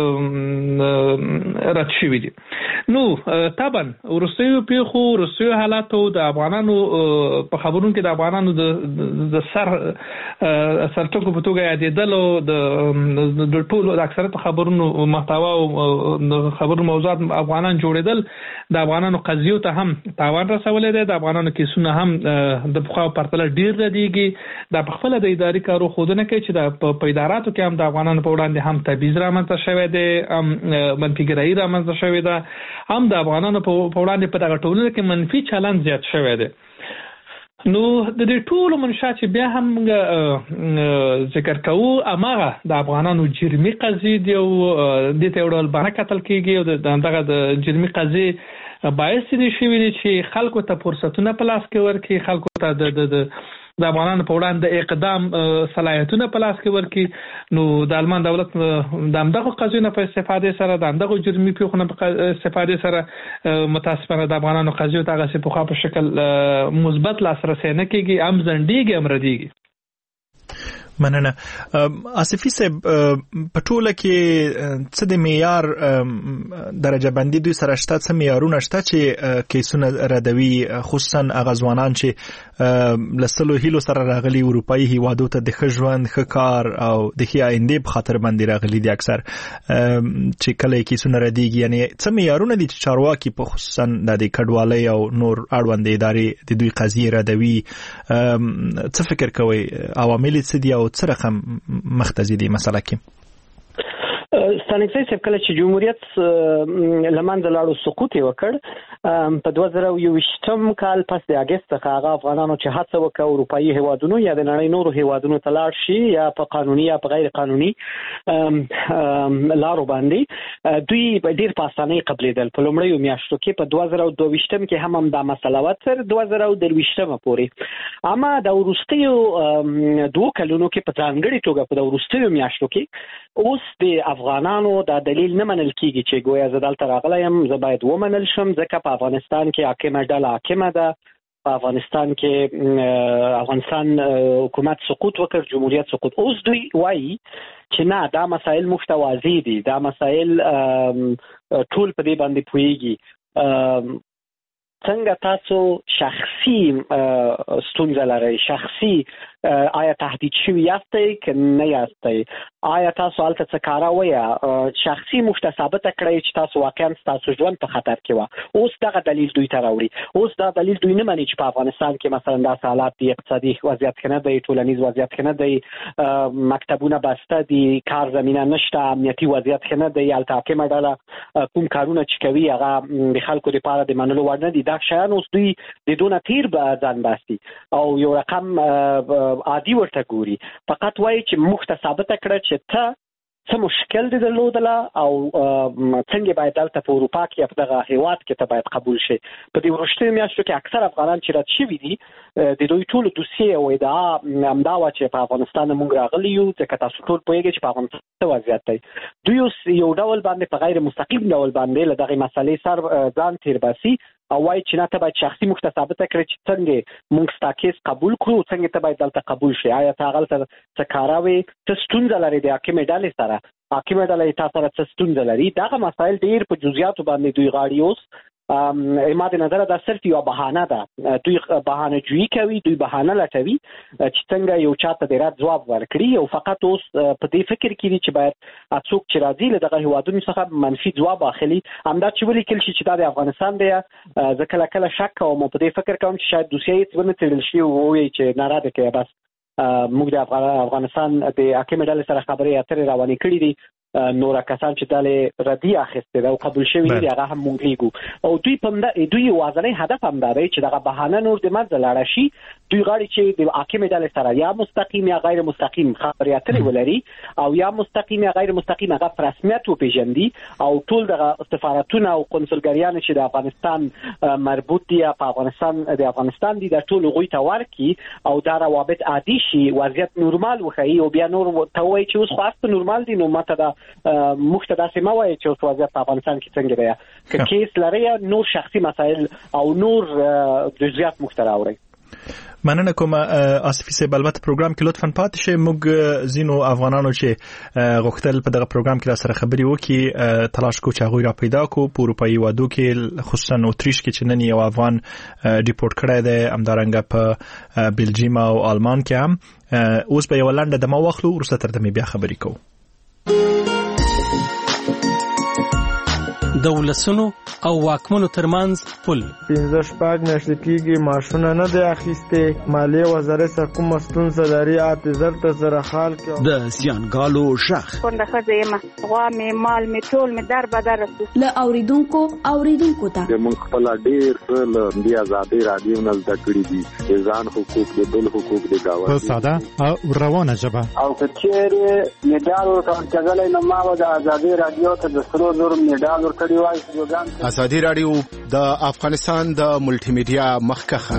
F: رد شوی دي. نو طبعا ورسېو پیخو ورسېو حالاتو د افغانانو په خبرونو کې د افغانانو د سرټکو په توګه یادېدل د ټولو د اکثریت خبرونو محتوا او د خبرونو موضوعات افغانان جوړېدل، د افغانانو قضیو ته هم تاوان رسولی دی، د افغانانو کیسونه هم د پخوا پرتله ډېر ردېږي. دا په خپله د اداري کارو ښودنه کوي چې په اداراتو کې هم د افغانانو په وړاندې هم تبعیض رامنځته شوی دی، هم منفي ګرایي رامنځته شوې ده، هم د افغانانو په وړاندې په دغه ټولنه کې منفي چلند زیات شوی دی. نو د دې ټولو منشا چې بیا هم ذکر کوو امغه د افغانانو جرمي قضیې دی او د ته وړل باندې قتل کیږي او دغه د جرمي قضیې باعث دي شوی دی چې خلکو ته فرصتونه په لاس کې ورکړي، خلکو ته د افغانانو په وړاندې د اقدام صلاحیتونه په لاس کې ورکړي. نو د آلمان دولت د همدغو قضیو په استفادې سره، د همدغو جرمي پیښو په استفادې سره متاسفانه د افغانانو قضیو ته هغسې پخوا په شکل مثبت لاسرسی نه کېږي، هم ځنډېږي هم ردېږي.
A: مننه. آصفي صاحب په ټوله کې څه د معیار درجه بندي دوی سره شته، څه معیارونه شته چې کیسونه ردوي، خصوصا هغه ځوانان چې لسلو هیلو سره راغلي اروپایي هیوادو ته د ښه ژوند، ښه کار او د ښې آیندې په خاطر باندې راغلي دي اکثر چې کله کیسونه ردېږي. یعنی څه معیارونه دي چې چارواکي په خصوصا د کډوالۍ او نور اړوند ادارې د دوی قضیې ردوي؟ څه فکر کوئ عوامل څه دي او څه رقم مختزي دي مسله کې؟
E: ستانکزی صاحب کله چې جمهوریت لمنځه لاړو سقوط یې وکړ په 2021 کال پس د اگست څخه هغه افغانانو چې هڅه وکړه اروپایي هیوادونو یا د نړۍ نورو هیوادونو ته لاړ شي یا په قانوني یا په غیر قانوني لارو باندې دوی ډیر په اسانۍ قبلېدل. په لومړیو میاشتو کې په 2022 کې هم دا مسله وه تر 2023 پورې، اما د وروستیو 2 کلونو کې په ځانګړې توګه په وروستیو میاشتو کې اوس د افغانانو دا دلیل نه منل کیږي چې ګویا زه دلته راغلی یم، زه باید ومنل شم ځکه په افغانستان کې حاکمه ډله حاکمه ده، په افغانستان کې افغانستان حکومت سقوط وکړ، جمهوریت سقوط. اوس دوی وایي چې نه، دا مسائل مفتوازی دي، دا مسائل ټول په دې باندې پوهیږي. څنګه تاسو شخصي ستونزه لرئ، شخصي آیا تهدید شوي یاستئ که نه یاستئ؟ آیا تاسو هلته څه کاره ویه شخصي موږ ته ثابته کړئ چې تاسو واقعا ستاسو ژوند په خطر کې وه؟ اوس دغه دلیل دوی ته راوړي. اوس دا دلیل دوی نه مني چې په افغانستان کې مثلا داسې حالات دي، اقتصادي وضعیت ښه نه دی، ټولنیز وضعیت ښه نه دی، مکتبونه بسته دي، کار زمینه نشته، امنیتي وضعیت ښه نه دی، هلته حاکمه ډله کوم کارونه چې کوي هغه د خلکو لپاره د منلو وړ نه دي. دا شیان اوس دوی د دونه تیر به ځان باسي او یو رقم عادي ورته ګوري، فقط وایي چې موږ ته ثابته کړه چې ته څه مشکل دي درلودله او څنګه باید دلته په اروپا کې په دغه هیواد کې ته باید قبول شي. په دې وروستیو میاشتو کې اکثر افغانان چې رد شوي دي د دوی ټول دوسیې او ادعا همدا وه چې په افغانستان موږ راغلي یو، ځکه تاسو ټول پوهېږئ چې په افغانستان څه وضعیت دی. دوی اوس یو ډول باندې په غیر مستقیم ډول باندې له دغې مسلې سر ځان تېر باسي او وایي چې نه ته باید شخصي موږ ته ثابته کړې چې څنګه موږ ستا کیس قبول کړو، څنګه ته باید دلته قبول شي. آیا ته هغلته څه کاره وې، څه ستونزه لرې د حاکمې ډلې سره، حاکمه ډله تا سره څه ستونزه لري. دغه مسایل ډېر په جزئیاتو باندې دوی غاړي اوس. ما د نظر دا صرف یو بهانه ده، دوی بهانه جوړی کوي، دوی بهانه لټوي چې څنګه یو چاته د رد جواب ورکړي او فقط اوس په دې فکر کې دي چې باید څوک چې راځي له دغه هیوادونو څخه منفي جواب اخلي. همدا چې ولیکل شي چې دا د افغانستان دی، زه کله کله شک کوم او په دې فکر کوم چې شاید دوسیه یې ونه څېړل شي او وایي چې ناراده کوي بس موږ د افغانستان د حاکمې ډلې سره خبرې اترې روانې کړې دي، نور کسان چې دلې ردی اخیسته او قبول شوی دي هغه هم مونږ لیکو. او دوی په دوی وازنه هدف هم دی چې دغه بهانه نور د منځ لاړ شي. دوی غواړي چې د حاکم ډلې سره یا مستقیم یا غیر مستقیم خبرې اترې ولري او یا مستقیم یا غیر مستقیم هغه په رسمیت وپیژندي او ټول دغه سفارتونه او قنصلګریان چې د افغانستان مربوط دي په افغانستان د افغانستان دي د ټول غوي ته ورکی او دا روابط عادي شي، وضعیت نورمال وخی او بیا نور ته وایي چې اوس خاص نورمال دي. نو ماته دا مخته داسې ما وایي چې اوس وضعیت په افغانستان کې څنګه دی، که کیس لري نور شخصي مسایل او نور جزئیات مختلف اوري.
A: مننه کوم آصفی صاحب. البته پروګرام کې لطفاً پاتې شئ. موږ زینو افغانانو چې غوښتل په دغه پروګرام کې را سره خبرې وکړي تلاش کو چې هغوی را پیدا کو په اروپایي وادو کې، خصوصا اتریش کې چې نن یو افغان ډیپورټ کړی دی، همدارنګه په بلجیم او آلمان کې هم. اوس به یو لنډه دمه واخلو، وروسته تر دمې بیا خبرې کوو.
G: د ولسونو او واکمنو ترمنځ پل
H: 15 میاشتې کېږي ماشونه نه دی اخیستې، مالیې وزارت سره کومه ستونزه لري، حافظر ته سره حال کې
I: د زیانګالو شخ
J: کونډه ښځه یم، غوا مې مال مې ټول مې در بدر رسو
K: له اوریدونکو ته
L: موږ خپل ډېر څه له دې ازادۍ راډیو نه زده کړي دي، د ځان حقوق د بل حقوق د ګاونډي
M: په ساده او روانه ژبه.
N: او که چیرې میډال ورکول کېدلی نو ما به د ازادۍ راډیو ته د سرو زرو میډال ورکړی وای.
O: ازادي راډیو د افغانستان د ملټي میډیا مخکخه.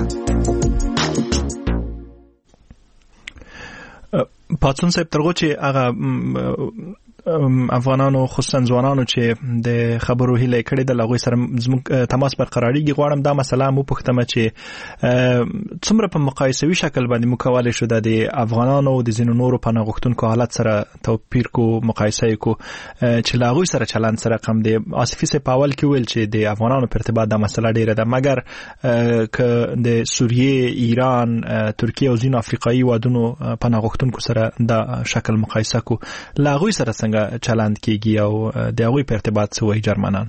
A: پاتون صاحب ترغو چې هغه افغانانو خصوصا ځوانانو چې د خبرو هیله کړې د لغوي سره زموږ تماس برقراريږي، غواړم دا مسله مو پوښتنه چې څومره په مقایسوي شکل باندې مکواله شو د افغانانو د زینو نورو پناه غوښتونکو حالت سره توپیر کو، مقایسه کو چې لغوي سره چلند سره کم دی. آصفی صاحب په اول کې ویل چې د افغانانو په ارتباط د مسله ډیره ده، مګر ک د سوریه، ایران، ترکیه او زینو افریقایي وادونو پناه غوښتونکو سره د شکل مقایسه کو، لغوي سره څنګه چلند کیږي او د هغوی په ارتباط څه وایي جرمنان؟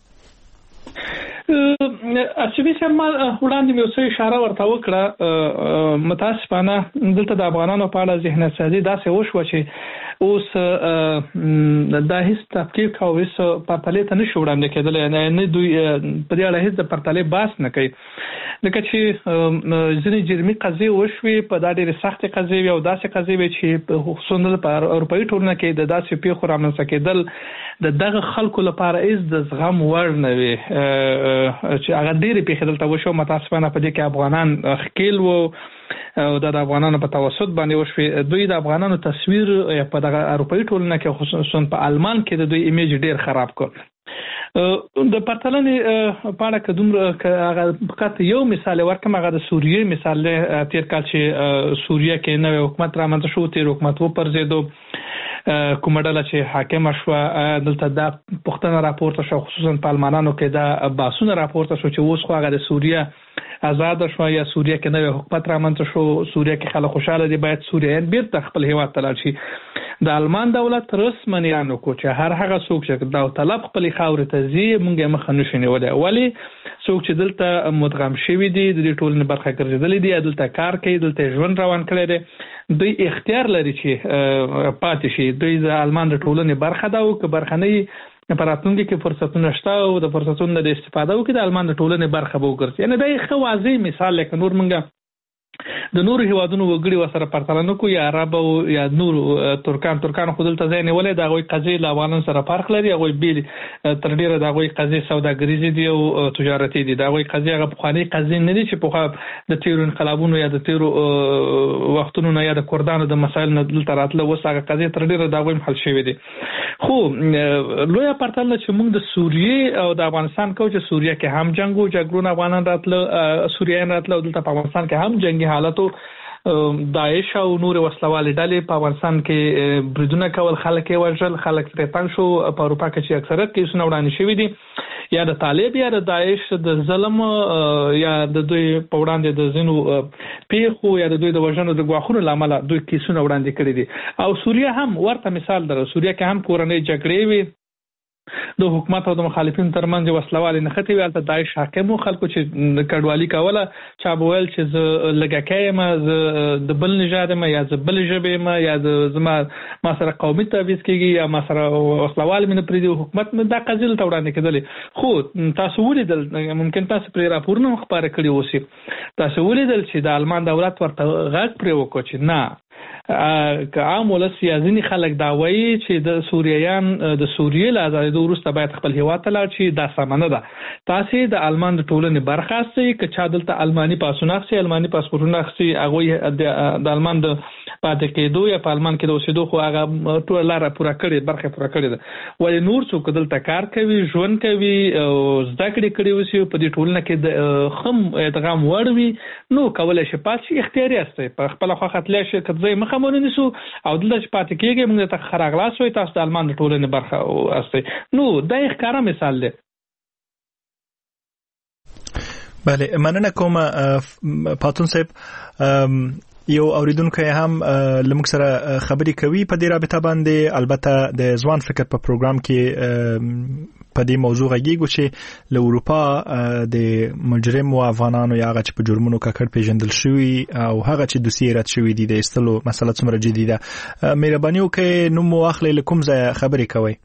F: ارشیفي صاحب ما وړاندې مې اوس اشاره ورته وکړه، متاسفانه دلته د افغانانو په اړه ذهن سازي داسې وشوه چې اوس دا هیڅ تفکیک او هیڅ پرتلې ته نشو وړاندې کېدلی، نه دوی په دې اړه هیڅ د پرتلې بحث نه کوي. لکه چې ځینې جرمي قضیې وشوې، په دا ډېرې سختې قضیې او داسې قضیې وې چې خصوصا په اروپایي ټولنه کې د داسې پیښو رامنځته کېدل د دغه خلکو لپاره هیڅ د زغم وړ نه وي چې هغه ډېرې پیښې دلته وشوه. متاسفانه په دې کې افغانان ښکیل وو او د افغانانو په توسط باندې وشوې. دوی د افغانانو تصویر په دغه اروپایي ټولنه کې خصوصا په آلمان کې د دوی ایمیج ډېر خراب کړ. د پرتلنې په اړه که دومره هغه فقط یو مثال ورکړم، هغه د سوریې مثال دی. تېر کال چې سوریه کې نوی حکومت رامنځته شو، تېر حکومت وپرځېدو، کومه ډله چې حاکمه شوه دلته دا پوښتنه راپورته شوه، خصوصا په المانانو کې دا بحثونه راپورته شو چې اوس خو هغه د سوریه آزاد شو یا سوریه کې نوی حکومت رامنځته شو، سوریه کې خلک خوشاله دي، باید سوریایان بیرته خپل هیواد ته لاړ شي. د آلمان دولت رسما اعلان وکړ چې هر هغه څوک چې داوطلب خپل خاورې ته ځي موږ یې مخه نشو نیولی، ولې څوک چې دلته مدغم شوي دي، د دې ټولنې برخه ګرځېدلي دي، دلته کار کوي، دلته ژوند روان کړی دی، دوی اختیار لري چې پاتې شي. دوی د آلمان د ټولنې برخه ده او که برخه نه وي په راتلونکي کې فرصتونه شته او د فرصتونو د استفاده وکړي د آلمان د ټولنې برخه به وګرځي. یعنې دا یې ښه واضح مثال دی، که نور موږ د نورو هیوادونو وګړي وسره پرتله نکو یا عرب او یا نور ترکان خو دلته ځای نیولې دا غوي قضیه له افغانانو سره فرق لري غوي بیل تر ډیره دا غوي قضیه سوداګریزي دي او تجارتي دي دا غوي قضیه غو خواني قضیه نه دي چې په د تیرو انقلابونو یا د تیرو وختونو نه یا د کردانو د مسایل نه دلته راتله وسه قضیه تر ډیره دا غوي حل شوی دي خو لوی پرتله چې موږ د سوریه او د افغانستان کو چې سوریه کې هم جنگو جګړو افغانان راتله سوریه راتله دلته په افغانستان کې هم جنگي حالتو داعش او نور وسلوالې ډلې په افغانستان کې بریدونه کول خلک وژل خلک تنګ شو په اروپا کې چې اکثریت کیسونه وړاندې شوي دي یا د طالب یا د داعش د ظلم یا د دوی په وړاندې د زینو پیښو یا د دوی د وژنو د غواخونو لامل دوی کیسونه وړاندې کړي دي او سوریه هم ورته مثال ده سوریه کې هم کورنۍ جګړې وي د حکومت او د مخالفین ترمنځ وسلوال نه ختی ویل ته داعش حاکم خلکو چې کډوالي کوله چا بویل چې ز لګکایم ز د بل نژاد ما یا ز بل ژبه ما یا زما ما سره قومي تعویض کیږي یا ما سره وسلوال من پریدي حکومت دا قضیه توړاندې کېدل خو تاسو ولیدل ممکن تاسو پر راپورونه خبره کړی اوسئ تاسو ولیدل چې د آلمان دولت ورته غږ پرې وکړ چې نه که عام ولس سیاسي خلک دا وایي چې د سوریایان د سوریې له آزادۍ وروسته باید خپل هیواد ته لاړ شي دا سمنه ده تاسو د آلمان د ټولنې برخه سي که چا دلته آلماني پاسونه اخسي آلماني پاسپورتونه اخسي هغه د آلمان د پاتې کېدو یا په آلمان کې د اوسېدو خو هغه ټول لاره پوره کړي برخه پوره کړي ده ولې نور څوک دلته کار کوي ژوند کوي او زده کړې کړي وسی په دې ټولنه کې د خم ادغام وړوي نو کولای شي پاتې اختیاري است په خپل خو خطلې شي کځي مخمون نشو او دلته پاتې کېږي موږ ته خراغلاس وي تاسو د آلمان د ټولنې برخه است نو دا یو ښکارا مثال دی
A: بله مننه کوم پاتون صاحب یو اوریدونکو هم لمک سره خبري کوي په دې رابطه باندې البته د ځوان فکر په پروګرام کې په دې موضوع غږیږو چې له اروپا د مجرم او افغانانو یا هغه چې په جرمونو ککړ پیژندل شوی او هغه چې دوسیې رات شوی دي د استلو مسله څومره جدي ده مهرباني وکړئ نو مو اخلي لکم ځای خبري کوي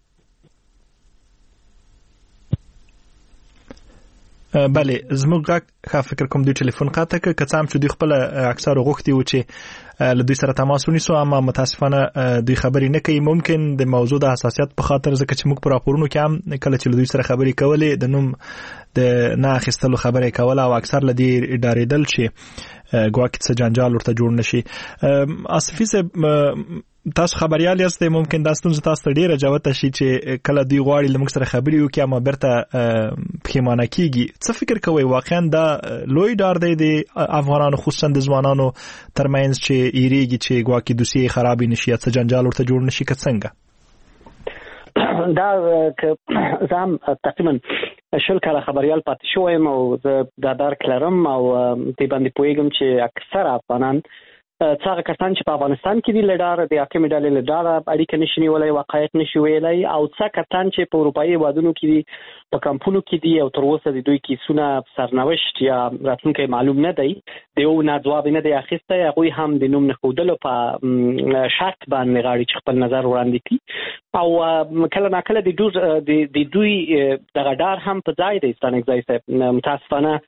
A: بله زموږ غږ فکر کوم دوی ټلیفون قاطع کړ که څه هم چې دوی خپل اکثر غوښتي و چې له دوی سره تماس ونیسو اما متاسفانه دوی خبرې نه کوي ممکن د موضوع د حساسیت په خاطر ځکه چې موږ په راپورونو کې هم کله چې له دوی سره خبرې کولې د نوم د نه اخیستلو خبرې کوله او اکثر له دې ډارېدل چې ګواکې څه جنجال ورته جوړ نشي آصفي صاحب تاسو خبريال یاست ممکن دا ستونزه تاسو ډیره جوته شي چې کله دوی غواړي لمک سره خبري وکړي اما برته پښیمانه کیږي څه فکر کوي واقعا دا لوی ډار دی د افغانانو خصوصا د ځوانانو ترمنځ چې ایریږي چې ګواکې دوسیې خراب نشي یا څه جنجال ورته جوړ نشي که څنګه
E: دا زم تقریبا شل کاله خبريال پاتې شوم او د دار کلرم او د باندې پویګم چې اکثر افغانان څنګه کسان چې په افغانستان کې دي لډار د حاکم ډلې لډار اړیکه نشي نیولای واقعیت نشي ویلای او څنګه کسان چې په اروپאי هیوادونو کې دي په کمپونو کې دي او تر اوسه د دوی کیسونه سرنوشت یا راتلونکي معلوم نه دی د یو نه جواب نه دی اخیسته هغه هم د نوم نه خودلو په شرط باندې غاړي چې خپل نظر وړاندې کړي او کله ناکله د دوی د غډار هم په ځای دی ستانک ځای صاحب متاسفانه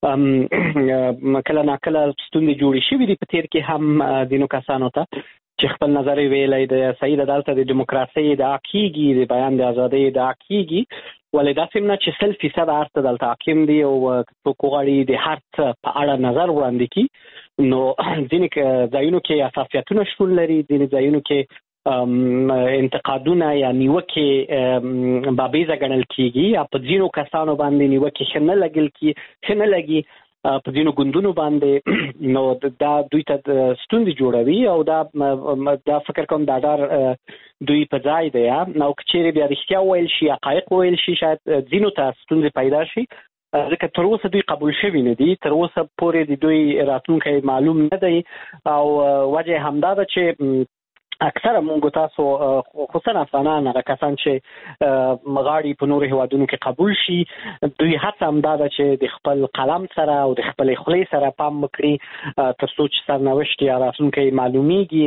E: کله ناکله ستونزې جوړې شوې دي په تیر کې هم دینو کسانو ته چې خپل نظر ویلای د صحیح عدالت د دیموکراسي د حقيقي د بیان د ازادۍ د حقيقي ولې دا سیمه چې 100% ارته دلته حاکم دی او حقوقي د هر څه په اړه نظر وړاندې کی نو ځینې ځایونو کې اساسیتونه شتون لري ځینې ځایونو کې انتقادونه یا نیوکه بابیزه ګڼل کیږي په ځینو کسانو باندې نیوکه خنه لګي په ځینو ګوندونو باندې نو دا دوی ته ستونزې جوړوي او دا فکر کوم دا ډار دوی په ځای دی نو کچېره بیا رښتیا ویل شي حقایق ویل شي شاید ځینو ته ستونزې پیدا شي ځکه تر اوسه دوی قبول شوي نه دي تر اوسه پورې د دوی راتلونکی معلوم نه دی او وجه همدا ده چې اکثر مونږ تاسو خصوصا افغانان هغه کسان چې مغاړي په نورو هیوادونو کې قبول شي دوی هڅه هم دا چې د خپل قلم سره او د خپل خولې سره پام وکړي تر څو چې سرنوشت یا راتلونکی معلومیږي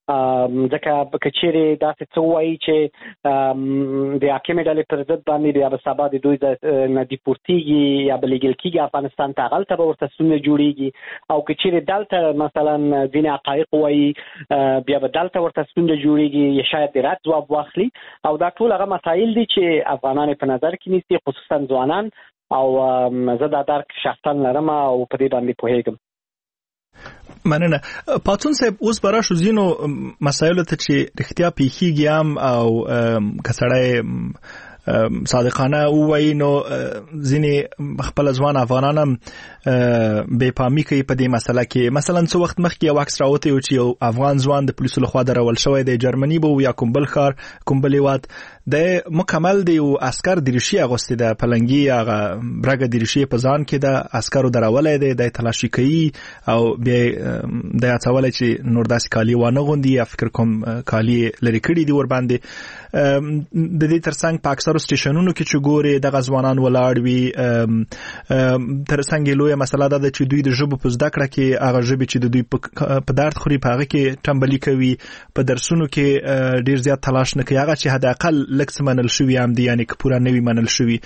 E: ځکه کچېره داسې څه وایي چې د حاکم ډلې پر ضد باندې بیا به سبا د دوی نه دیپورتیږي یا به لیږل کېږي افغانستان ته، هغلته به ورته ستونزه جوړېږي، او کچېره دلته مثلا ځینې حقایق وایي بیا به دلته ورته ستونزه جوړېږي یا شاید د رد ځواب واخلي. او دا ټول هغه مسایل دي چې افغانان په نظر کې نیسي، خصوصا ځوانان، او زه دا درک شخصا لرم او په دې باندې پوهیږم.
A: مننه. پاتون صاحب، اوس براشو زینو مسایلو ته چې رښتیا پیخیږي هم او کسړی صادقانه وایي، نو ځینې خپل ځوان افغانان هم بې پامي کوي په دې مسله کې. مثلا څو وخت مخکې یو عکس راوتی و چې یو افغان ځوان د پولیسو لخوا درول شوی دی، جرمني به یا کوم بل ښار کوم بل هېواد، د مکمل دی او عسکر دریشي اغوستې ده، پلنګي هغه برګه دریشي په ځان کې ده، عسکرو درولی دی، د تلاشي کوي او بیا د هڅولی چې نور داسې کالي وانه غوندي، یا فکر کوم کالي لرې کړي دي ورباندې. د دې ترڅنګ په اکثرو سټیشنونو کې چې ګوري دغه ځوانان ولاړ وي. ترڅنګ لویه مسله ده چې دوی د ژبو په زده کړه کې هغه ژبې چې د دوی په درد خوري په هغه کې ټمبلي کوي، په درسونو کې ډیر زیات تلاش نه کوي، هغه چې حد اقل لږ څه منل شوي هم دي، یعنی که پوره نه وي منل شوي.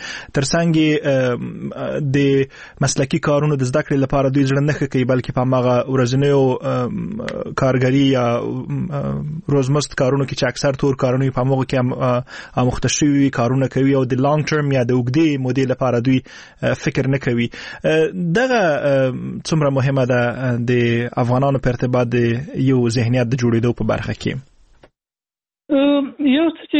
A: ترڅنګ د مسلکي کارونو د زده کړې لپاره دوی زړه نه ښه کوي، بلکې په هماغه ورځنیو کارګري یا روزمست کارونو کې چې اکثر تور کارونه په هماغه کې آموخته شوي کارونه کوي، او د لانګ ټرم یا د اوږدې مودې لپاره دوی فکر نه کوي. دغه څومره مهمه ده د افغانانو په ارتباط د یو ذهنیت د جوړېدو په برخه کې؟
F: یو څه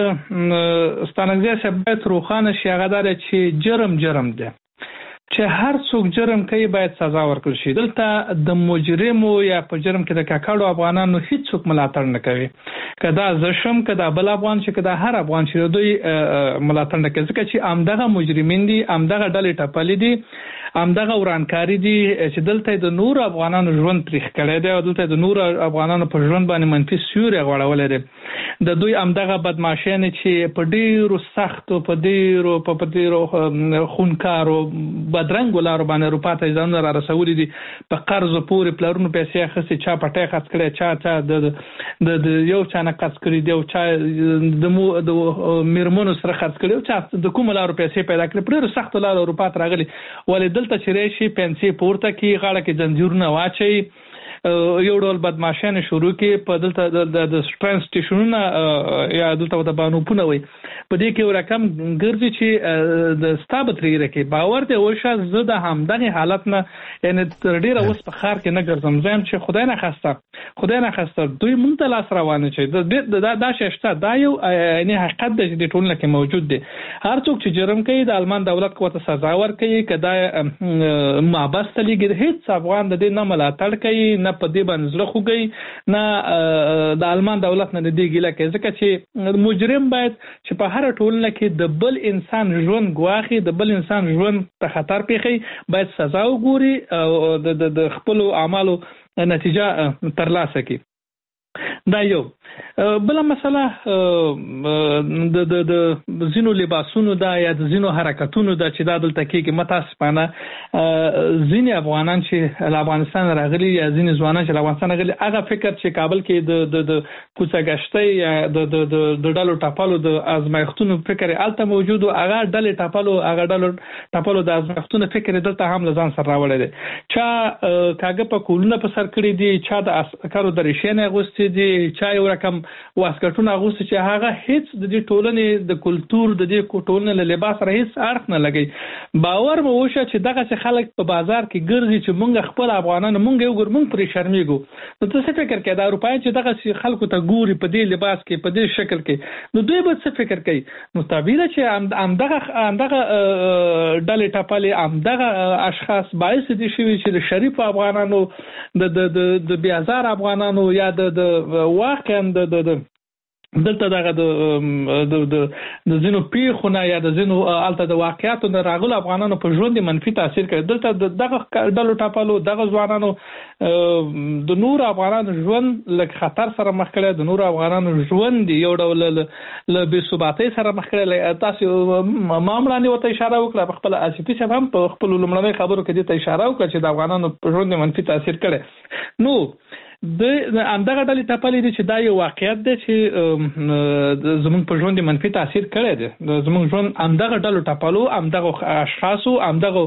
F: چې ستانکزی صاحب باید روښانه شي هغه دا چې جرم دی، چې هر څوک جرم کوي باید سزا ورکړل شي. دلته د مجرمو یا په جرم کې د کاکړو افغانانو هیڅ څوک ملاتړ نه کوي، که دا زشم که دا بل افغان چې که دا هر افغان چې دوی ملاتړ نه کوي، ځکه چې همدغه مجرمین دي، همدغه ډلې ټپلې دي، همدغه ورانکاري دي چې دلته د نور افغانانو ژوند تریخ کړی دی او دلته د نور افغانانو په ژوند باندې منفي سیوری غوړولی دی. د دوی همدغه بدمعشیان چې په ډیرو سختو په ډیرو خونکارو بدرنګو لارو باندې اروپا ته ځانونه را رسولي دي، په قرض پورې پلرونو پیسې اخیستې، چا پټی خرڅ کړی، چا د یو چا نه قرض کړي دی، او چا د میرمنو سره خرڅ کړي، او چا د کومو لارو پیسې پیدا کړي، په ډیرو سختو لارو اروپا ته راغلي. ولې دلته چې راشي پیسې پورته کړي، غاړه کې زنځیرونه واچوي، یو ډول بدمعشیان شروع کې په دلته د ټرین سټیشنونه یا دلته د بانوپونه وي، په دې کې یو رقم ګرځي چې د ستابه ترې رکې باور دی وشه زه د همدغه حالت نه یعنی تر ډیره اوس په خار کې نه ګرځم، زم چې خدای نه خواسته دوی مونږ ته لاس روانه شي. دا شته، دا یو یعنی حقیقت دی چې ټولنه کې موجود دی. هر څوک چې جرم کوي د آلمان دولت کوته سزا ورکوي، کدا مابسط لګي هیڅ افغان د دې نه ملاتړ کوي، نه په دې باندې زړه خوږي، نه د آلمان دولت نه دی ګیله کوي، ځکه چې مجرم باید چې په هر ټولنه کې د بل انسان ژوند ګواخي، د بل انسان ژوند ته خطر پیښي، باید سزا وګوري او د خپل اعمالو نتیجه ترلاسه کړي. دا یو. بل مسله د زینو لباسونو دا یا د زینو حرکتونو دا چې دا دلته کې متاسفانه ځینې افغانان چې له افغانستان راغلي یا ځینې ځوانان چې له افغانستان راغلي هغه فکر چې کابل کې د کوڅه ګشتۍ یا د ډلو ټاپلو د ازمایښتونو فکر هلته موجود و، هغه ډلو ټاپلو د ازمایښتونو فکر دلته هم له ځان سره راوړی دی. چا کاږه په کولونه په سر کړي دي، چا د عسکرو دریشۍ نه اغوستې دي، چا یو رقم واسکټونه اغوستي چې هغه هیڅ د دې ټولنې د کلتور د دې ټولنې له لباس سره هیڅ اړخ نه لګي. باور مو وشه چې دغه چې خلک په بازار کې ګرځي چې مونږ خپل افغانان مونږ یو ګور مونږ پرې شرمېږو، نو ته څه فکر کوي د اروپایي چې دغه خلکو ته ګوري په دې لباس کې په دې شکل کې، نو دوی به څه فکر کوي؟ نو طبیعي چې همدغه ډلې ټپلې همدغه اشخاص باعث دي شوي چې د شریف افغانانو د بیازار افغانانو یا د واقعا دلته دغه د زینو پیښونه یا د زینو الته د واقعیاتو د راغلو افغانانو په ژوند منفي تاثیر کوي. دلته دغه ډلو ټاپلو دغه ځوانانو د نور افغانانو ژوند له خطر سره مخ کړي، د نور افغانانو ژوند یو ډول له بې ثباتۍ سره مخ کړي. تاسو معاملې وته اشاره وکړه په خپل اساسي څه هم په خپل لومړنۍ خبرو کې دې ته اشاره وکړه چې د افغانانو په ژوند منفي تاثیر کړي. نو د همدغه ډلې ټپلې دي چې دا یو واقعیت دی چې زموږ په ژوند منفي تاثیر کړی دی. زموږ ژوند همدغه ډلو ټپلو، همدغه اشخاصو، همدغه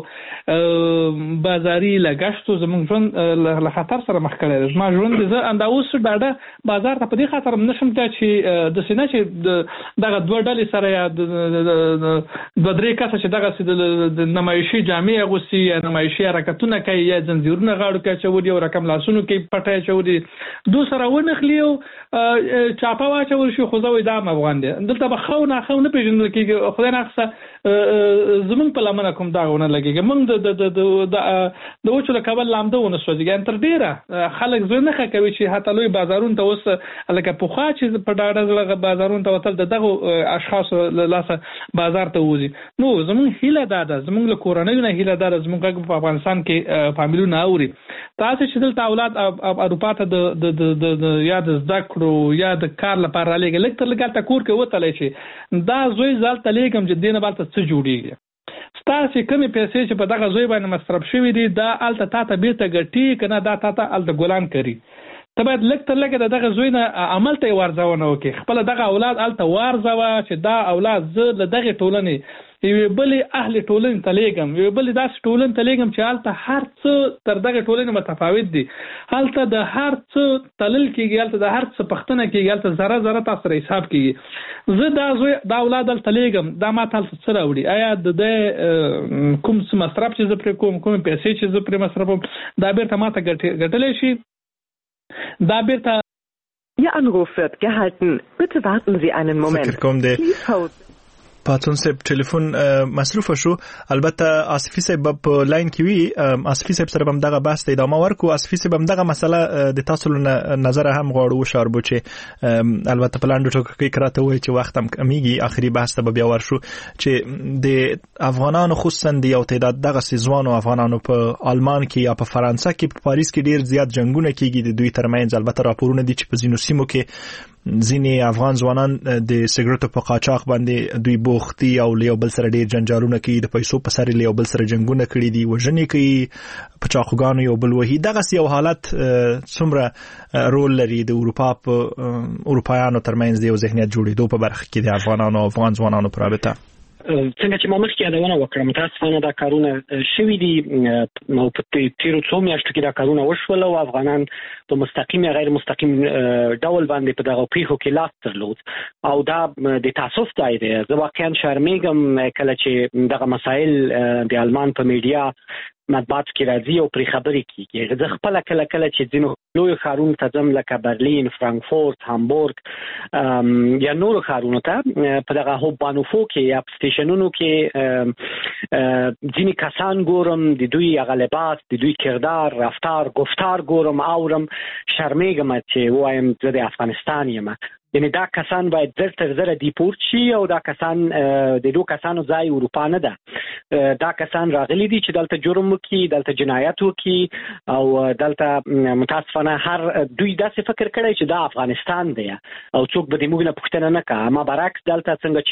F: بازاري لګښتو زموږ ژوند له خطر سره مخ کړی دی. زما ژوند زه همدا اوس ډاډه بازار ته په دې خاطر نشم ته چې داسې نه چې دغه دوه ډلې سره یا دوه درې کسه چې دغه د نمایشي جامې اغوستي یا نمایشي حرکتونه کوي یا زنځیرونه غاړو کې اچولي او رقم لاسونو کې پټه اچولي، دو سره ونښلي او چاپه واچول شي. خو زه وایي دا هم افغان دی. دلته به ښه او ناښه ونه پېژندل کېږي. خدای ناخسته زمونږ په لمنه کوم داغ ونه لګېږي. موږ د وچو د کابل لامده ونه سوځېږي. تر ډېره خلک زړه نه ښه کوي چې حتی لوی بازارونو ته اوس لکه پخوا چې په ډاډه زړه بازارونو ته وتل د دغو اشخاصو له لاسه بازار ته وځي. نو زموږ هیله دا ده، زموږ له کورنیو نه هیله دا ده، زموږ غږ په افغانستان کې فامیلونه اوري، تاسو چې دلته اولاد اروپا ته د یا د زده کړو یا د کار لپاره رالېږي، لږ تر لږه هلته کور کې وتلی چې دا زوی زه هلته لېږم چې دې نه به هلته څه جوړېږي. ستاسې کمې پیسې چې په دغه زوی باندې مصرف شوي دي دا هلته تا ته بېرته ګټي که نه دا تا ته هلته ګلان کري. ته باید لږ تر لږه د دغه زوی نه عمل ته یې وارزونه وکړي. خپله دغه اولاد هلته وارزوه چې دا اولاد زه له دغې ټولنې یوې بلې اهل ټولنې ته لېږم، یوې بلې داسې ټولنې ته لېږم چې هلته هر څه تر دغې ټولنې متفاوت دي. هلته د هر څه تلل کېږي، هلته د هر څه پوښتنه کېږي، هلته ذره ذره تاسو سره حساب کېږي. زه دا اولاد هلته لېږم، دا ما ته هلته څه راوړي؟ آیا د دې کوم څه مصرف چې زه پرې کوم، کومې پیسې چې زه پرې مصرفوم، دا بیرته ما ته ګټلی شي؟ دا بیرته
I: Ihr Anruf wird gehalten. Bitte warten Sie einen Moment. Please hold.
A: پاتون صاحب ټلیفون مصروف شو. البته آصفي صاحب په لاین کې وی، آصفي صاحب سره هم دغه بحث ته ادامه ورکو. آصفي صاحب هم دغه مسله د تاسو نظر هم غواړو شاربو چې البته په لاندې ټکو کې کراته وای چې وخت هم کمیږي. اخري بحث ته بیا ورشو چې د افغانانو خصوصا د یو تعداد دغه سیزوانو افغانانو په آلمان کې یا په فرانسه کې په پاریس کې ډیر زیات جنگونه کیږي د دوی ترمنځ. البته راپورونه دي چې په ځینو سیمو کې ځینې افغان ځوانان د سیګریټو په قاچاق باندې دوی بوختي او له بل سره ډیر جنجالونه کوي، د پیسو په سر له بل سره جنگونه کړي دي، وژنې کوي په چاقوګانو یو بل وهي. دغه یو حالت څومره رول لري د اروپایانو ترمنځ د یو ذهنیت جوړېدو په برخه کې د افغانانو او افغان ځوانانو په رابطه؟
E: څنګه چې ما مخکې یادونه وکړه، متاسفانه دا کارونه شوي دي او په تیرو څو میاشتو کې دا کارونه وشول او افغانان په مستقیم یا غیر مستقیم ډول باندې په دغه پیښو کې لاس درلود او دا د تاسف ځای دی. زه واقعا شرمېږم کله چې دغه مسایل د آلمان په میډیا مطبوعات کې راځي او پرې خبرې کیږي. زه خپل کله چې ځینو لوی ښارونو ته ځم لکه برلین، فرانکفورت، هامبورګ یا نورو ښارونو ته، په دغه هوبانوفو کې یا سټیشنونو کې ځینې کسان ګورم، د دوی هغه لباس، د دوی کردار، رفتار، گفتار ګورم، اورم، شرمېږم چې وایم زه د افغانستان یم. یعنی دا کسان باید زر تر زر دیپورت شي او دا کسان د دوه کسانو ځای اروپا نه ده. دا کسان راغلي دي چې دلته جرم وکړي، دلته جنایت وکړي او دلته متاسفانه هر دوی داسې فکر کړی چې دا افغانستان دی او څوک به د موږ نه پوښتنه نه کوي. اما برعکس دلته څنګه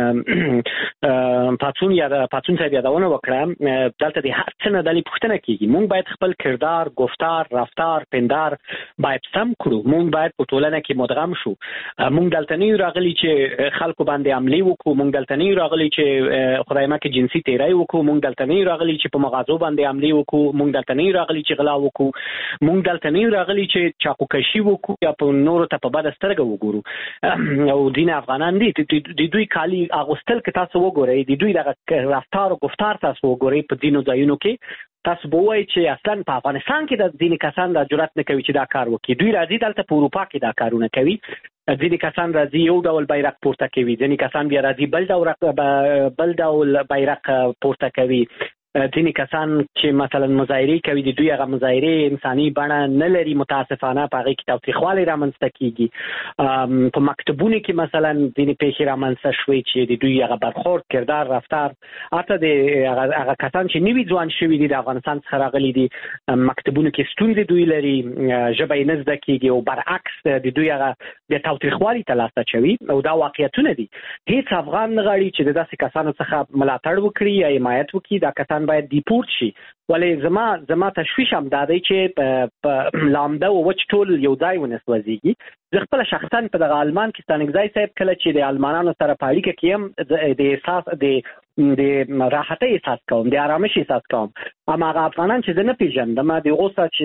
E: چې پاتون صاحب یادونه وکړه، دلته د هر څه نه دلې پوښتنه کیږي. موږ باید خپل کردار، گفتار، رفتار، پندار باید سم کړو. موږ باید په ټولنه کې مدغم شو. مونږ دلته نه راغلي چې خلکو باندې عملي وکړو، مونږ دلته نه راغلي چې خدای مکه جنسي تیرای وکړو، مونږ دلته نه راغلي چې په مغازو باندې عملي وکړو، مونږ دلته نه راغلي چې غلا وکړو، مونږ دلته نه راغلي چې چاقوکشي وکړو یا په نورو ته په بد سترګه وګورو. او دین افغانان دي، د دوی کالي اغوستل که تاسو وګورئ، د دوی دغه رفتار او گفتار تاسو وګورئ په دینو ځایونو کې، تاسو به وایئ چې اصلا په افغانستان کې د ځینې کسان دا جرأت نه کوي چې دا کار وکړي. دوی راځي دلته په اروپا کې دا کارونه کوي. ځینې کسان راځي یو ډول بیرغ پورته کوي، ځینې کسان بیا راځي بل ډول بیرغ پورته کوي. ځینې کسان چې مثلا مظاهرې کوي، د دوی هغه مظاهرې انساني بڼه نه لري، متاسفانه په هغې کې تاوتریخوالی رامنځته کېږي. په مکتبونو کې مثلا ځینې پیښې رامنځته شوې چې د دوی هغه برخورد، کردار، رفتار، حتی د هغه کسان چې نوي ځوان شوي دي د افغانستان څخه راغلي دي، مکتبونو کې ستونزې دوی لري، ژبه یې نه زده کېږي او برعکس د دوی هغه د تاوتریخوالي ته لاس اچوي. او دا واقعیتونه دي. هیڅ افغان نه غواړي چې د داسې کسانو څخه ملاتړ وکړي یا حمایت وکړي. دا کسان افغانان باید دیپورت شي. ولې زما تشویش هم دا دی چې په لامده او وچ ټول یو ځای ونسوځيږي. زه خپل شخصا په دغه آلمان کې ستانګزای صاحب کله چې د آلمانانو سره په اړیکه کې هم د احساس د راحتۍ احساس کوم، د آرامش احساس کوم. اما هغه افغانان چې زه نه پیژندم دغه چې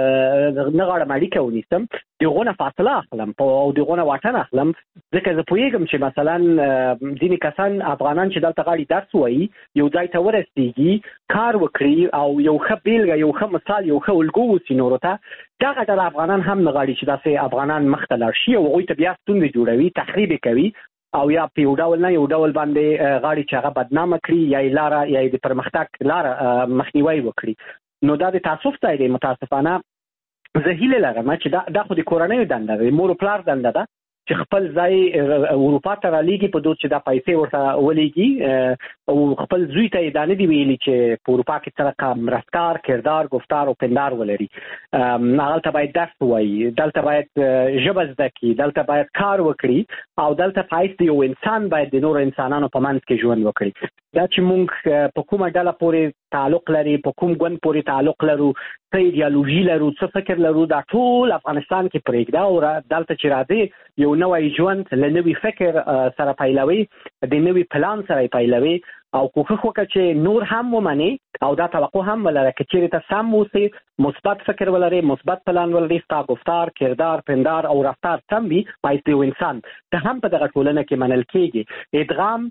E: نه غواړم اړیکه ونیسم، دغه نه فاصله اخلم او دغه نه واټن اخلم، ځکه زه پوهیږم چې مثلا ځینې کسان افغانان چې دلته غواړي درس وایي، یو ځای ته ورسېږي، کار وکړي او یو ښه بیلګه، یو ښه مثال، یو ښه الګو وسي نورو ته. دغه ډول افغانان هم نه غواړي چې داسې افغانان مخته لاړ شي او هغوی ته بیا ستونزې جوړوي، تخریب کوي او یا په یو ډول نه یو ډول باندې غواړي چې هغه بدنامه کړي یا یې لاره یا یې د پرمختګ لاره مخنیوی وکړي. نو دا د تاسف ځای دی. متاسفانه زه هیله لرم چې دا خو د کورنیو دنده ده، مور او پلار دنده ده چې خپل ځای اروپا ته رالیږي په دوت چې دا پیسې ورته ولېږي او خپل زوی ته یې دا نه دي ویلي چې په اروپا کې څرنګه مرستکار، کردار، گفتار او پندار ولري. هغلته باید درس ووایي، دلته باید ژبه زده کړي، دلته باید کار وکړي او دلته پایست یو انسان باید د نورو انسانانو په منځ کې ژوند وکړي. دا چې موږ په کومه ډله پورې تعلق لري، په کوم ګوند پورې تعلق لرو، څه ایډیالوژي لرو، څه فکر لرو، دا ټول افغانستان کې پرېږده او دلته چې راځي یو نوی ژوند له نوي فکر سره پیلوي، د نوي پلان سره پیلوي او کوښښ وکړه چې نور هم ومني او دا توقع هم ولري چې چیرې ته سم اوسې، مثبت فکر ولري، مثبت پلان ولري، ستا گفتار، کردار، پندار او رفتار سم وي، پایست یو انسان ته هم په دغه ټولنه کې منل کېږي. ادغام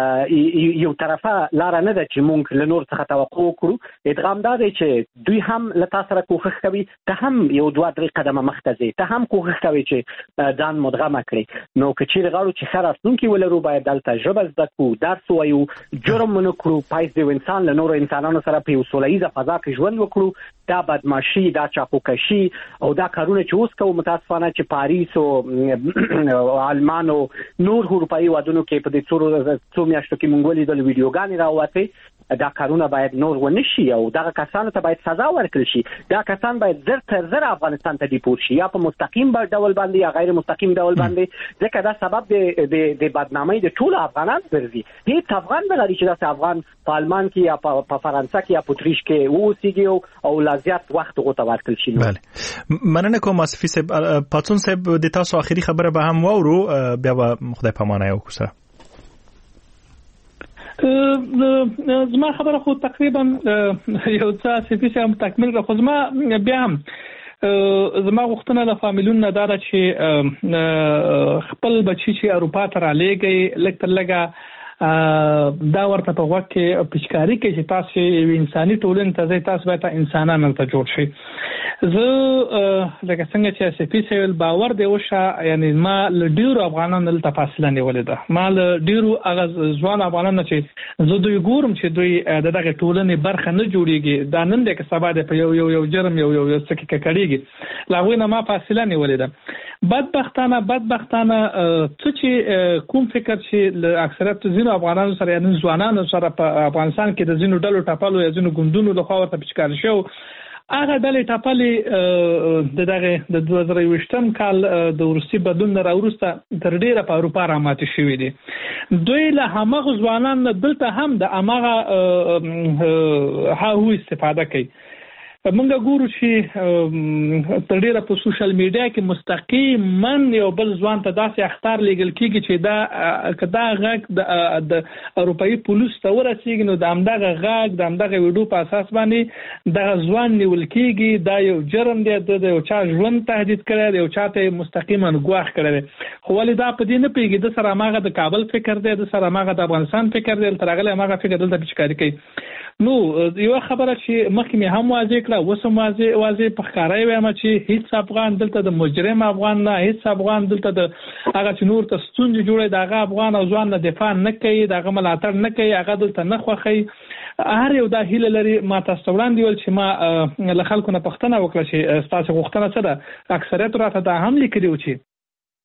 E: یو طرفه لاره نه ده چې موږ له نور څخه توقع وکړو. ادغام دا دی چې دوی هم له تا سره کوښښ کوي، ته هم یو دوه درې قدمه مخته ځې، ته هم کوښښ کوي چې ځان مدغمه کړي. نو که چیرې غواړو چې ښه راتلونکی ولرو، باید دلته ژبه زده کړو، درس ووایو، جرم ونه کړو، پایست یو انسان له نورو انسانانو سره په یو سوله ییزه فضا کې ژوند وکړو. دا بدمعشي، دا چاقوکشي او دا کارونه چې اوس کوو، متاسفانه چې پاریس او آلمان او نور اروپایي هېوادونو کې په دې څو میاشتو کې موږ ولیدل ویډیوګانې راووتې، دا کارونه باید نور ونه شي او دغه کسانو ته باید سزا ورکړل شي. دا کسان باید زر تر زر افغانستان ته دیپورت شي، یا په مستقیم ډول باندې یا غیر مستقیم ډول باندې، ځکه دا سبب د بدنامۍ د ټولو افغانان ګرځي. هیڅ افغان نه غواړي چې داسې افغان په آلمان کې یا په فرانسه کې یا په اتریش کې واوسېږي او لا زیات وخت هغو ته ورکړل شي.
A: بله، مننه کوم آصفي صاحب. پاڅون صاحب، د تاسو آخري خبره به هم واورو، بیا به خدای پامانه یو کوسه.
F: زما خبره خو تقریبا یو څه سپیڅ هم تکمیل کړه، خو زما بیا هم زما غوښتنه د فامیلونو نه دا ده چې خپل بچي چې اروپا ته رالیږي، لږ تر لږه دا ورته په وخت کې پچکاری کې چې تاسو انساني ټولنې ته ځئ، تاسو باید انسانان ته جوړ شئ. زه لکه څنګه چې اسفي سویل باور دی وشه، یعنی ما له ډیرو افغانانو دلته فاصله نیولې ده. ما له ډیرو هغه ځوان افغانانو چې زه دوی ګورم چې دوی دغه ټولنې برخه نه جوړیږي، دا نن د سبا د یو جرم یو څه کې کړيږي، لا غوښنه ما فاصله نیولې ده. بدبختانه څه چې کوم فکر چې له اکثریت ځینو افغانانو سره یا ځوانانو سره په افغانستان کې د ځینو ډلو ټاپلو یا ځینو ګوندونو لخوا ورته پچکار شو، هغه ډلې ټاپلې د 2020 کال د روسي بدلون راوروسته تر ډیره په اروپا راماتې شوې دي. دوی له همغه ځوانانو دلته هم د همغه هاو استفاده کوي. موږ ګورو چې تر ډیره په سوشل میډیا کې مستقیما یو بل ځوان ته داسې اخطار لیږل کیږي چې دا غږ د اروپایي پولیس ته ورسیږي، نو د همدغه غږ د همدغه ویډیو په اساس باندې دغه ځوان نیول کیږي. دا یو جرم دی، د یو چا ژوند تهدید کړی دی، یو چا ته مستقیما ګواښ کړی دی. خو ولې دا په دې نه پیږي د سره هغه د کابل فکر دی، د سره هغه د افغانستان فکر دی، تر هغه هغه فکر دلته پچکاري کوي. نو یو خبره چې مخکې مې هم واضح کړه، اوس هم واضح په ښکاره وایم چې هیڅ افغان دلته د مجرم افغان نه، هیڅ افغان دلته د هغه چې نور ته ستونزې جوړوي د هغه افغان او ځوان نه دفاع نه کوي، د هغه ملاتړ نه کوي، هغه دلته نه خوښوي. هر یو دا هیله لري. ما تاسو وړاندې ویل چې ما له خلکو نه پوښتنه وکړه چې تاسو غوښتنه څه ده. اکثریت راته دا هم لیکلي و چې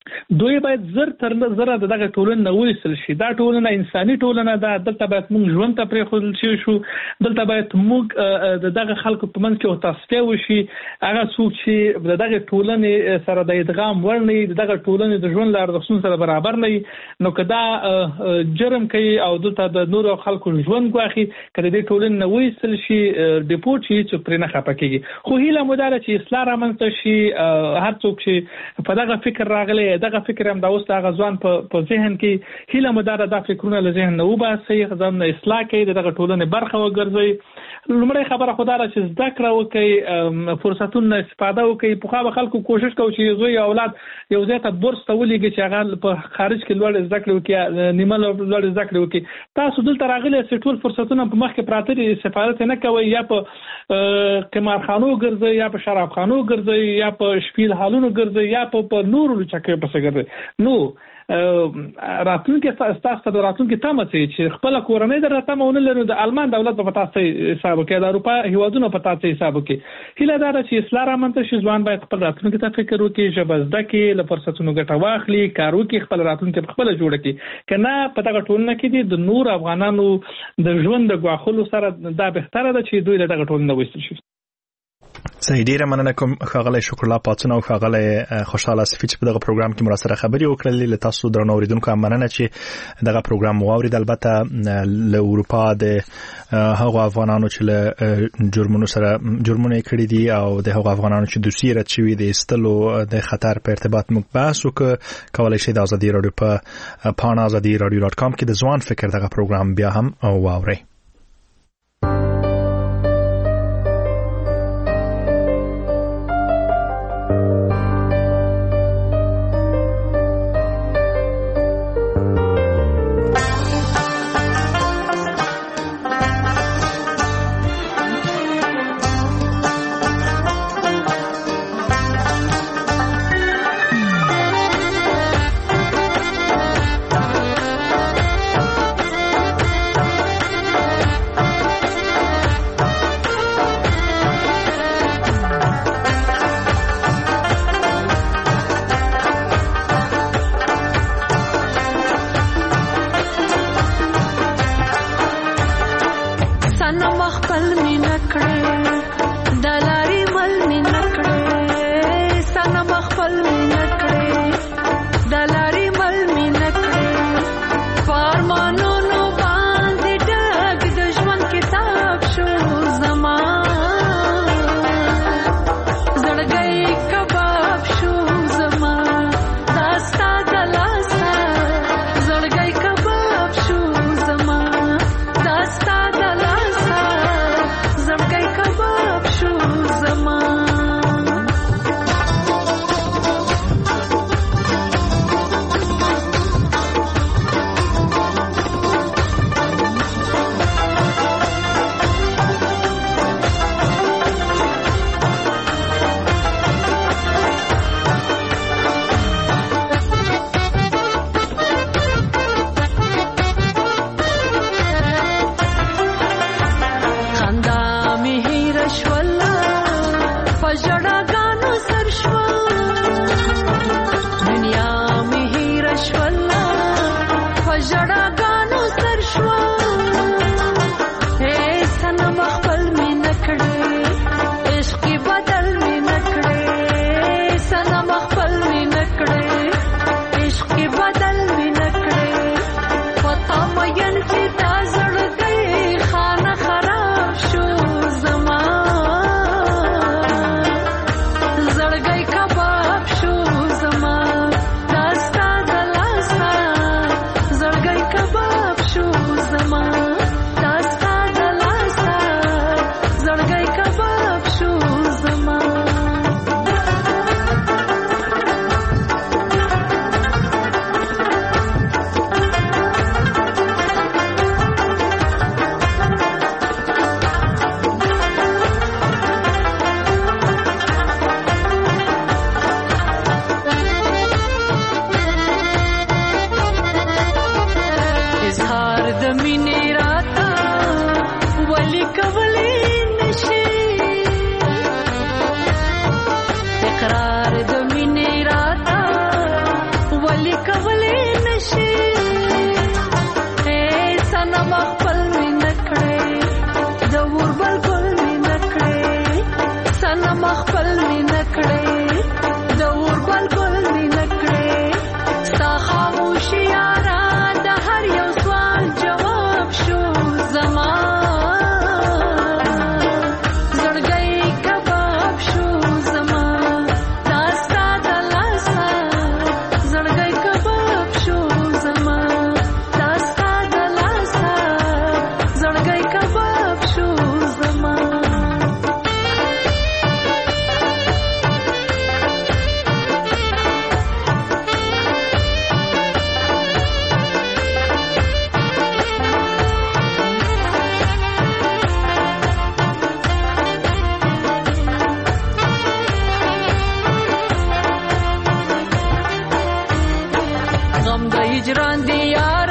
F: دوی باید زر تر زره دغه ټولنه وېسل شي. دا ټولنه انساني ټولنه ده. دلته باید موږ ژوند ته پرېښودل شو. دلته باید موږ دغه خلکو په منځ کې او تصفیه وشي. هغه څوک چې دغه ټولنې سره د ادغام وړ نه وي، دغه ټولنې د ژوند له ارزښتونو سره برابر نه وي، نو که دا جرم کوي او دلته د نورو خلکو ژوند ګواښي، که د دې ټولنې نه وېستل شي، ډیپورټ شي، څوک پرې نه خفه کېږي. خو هیله مو دا ده چې اصلاح رامنځته شي. هر څوک چې په دغه فکر راغلی، دغه فکر هم دا اوس د هغه ځوان په ذهن کې هیله مو دا ده دا فکرونه له ذهن نه وباسئ، ځان اصلاح کړئ، دغه ټولنې برخه وګرځئ. لومړی خبره خو دا ده چې زده کړه وکړئ، فرصتونه استفاده وکړئ. پخوا به خلکو کوشش کوي چې زوی اولاد یو ځای ته بورس ته ولېږي چې هغه په خارج کې لوړ زده کړې وکړي، نیمه لوړ زده کړې وکړي. تاسو دلته راغلي چې ټول فرصتونه په مخ کې پراته دي، استفاده نه کوئ، یا په قمارخانو ګرځئ، یا په شرابخانو ګرځئ، یا په شپیل حالونو ګرځئ، یا په نورو چکې پسې ګرځئ. نو راتلونکي تاسو د راتلونکي تمه چې خپل کورنۍ د راتمونه لري، د آلمان دولت په تاسو حساب کې، د اروپا هیوادونو په تاسو حساب کې. هیله دا ده چې اصلاح رامنځته شي، ځوان باید خپل راتلونکي ته فکر وکړي، ژبه زده کړي، له فرصتونو ګټه واخلي، کار وکړي، خپل راتلونکي خپل جوړ کړي. کنه په دغه ټولنه کې د نور افغانانو د ژوند د غواخلو سره دا بهتره ده چې دوی دغه ټولنه وېستل شي.
A: صحیح، ډیره مننه کوم ښاغلی شکر الله پاتون او ښاغلی خوشحاله صفي چې په دغه پروګرام کې مراسره خبرې وکړلې. له تاسو درنو اوریدونکو هم مننه چې دغه پروګرام واورید. البته له اروپا د هغو افغانانو چې له جرمونه کړي دي او د هغو افغانانو چې دوسیې رد شوي د ایستلو د خطر په ارتباط موږ بحث وکړو. کولی شئ د ازادي راډیو په پاڼه azadiradio.com کې د ځوان فکر دغه پروګرام بیا هم واورئ.
P: Zalgai ka दिया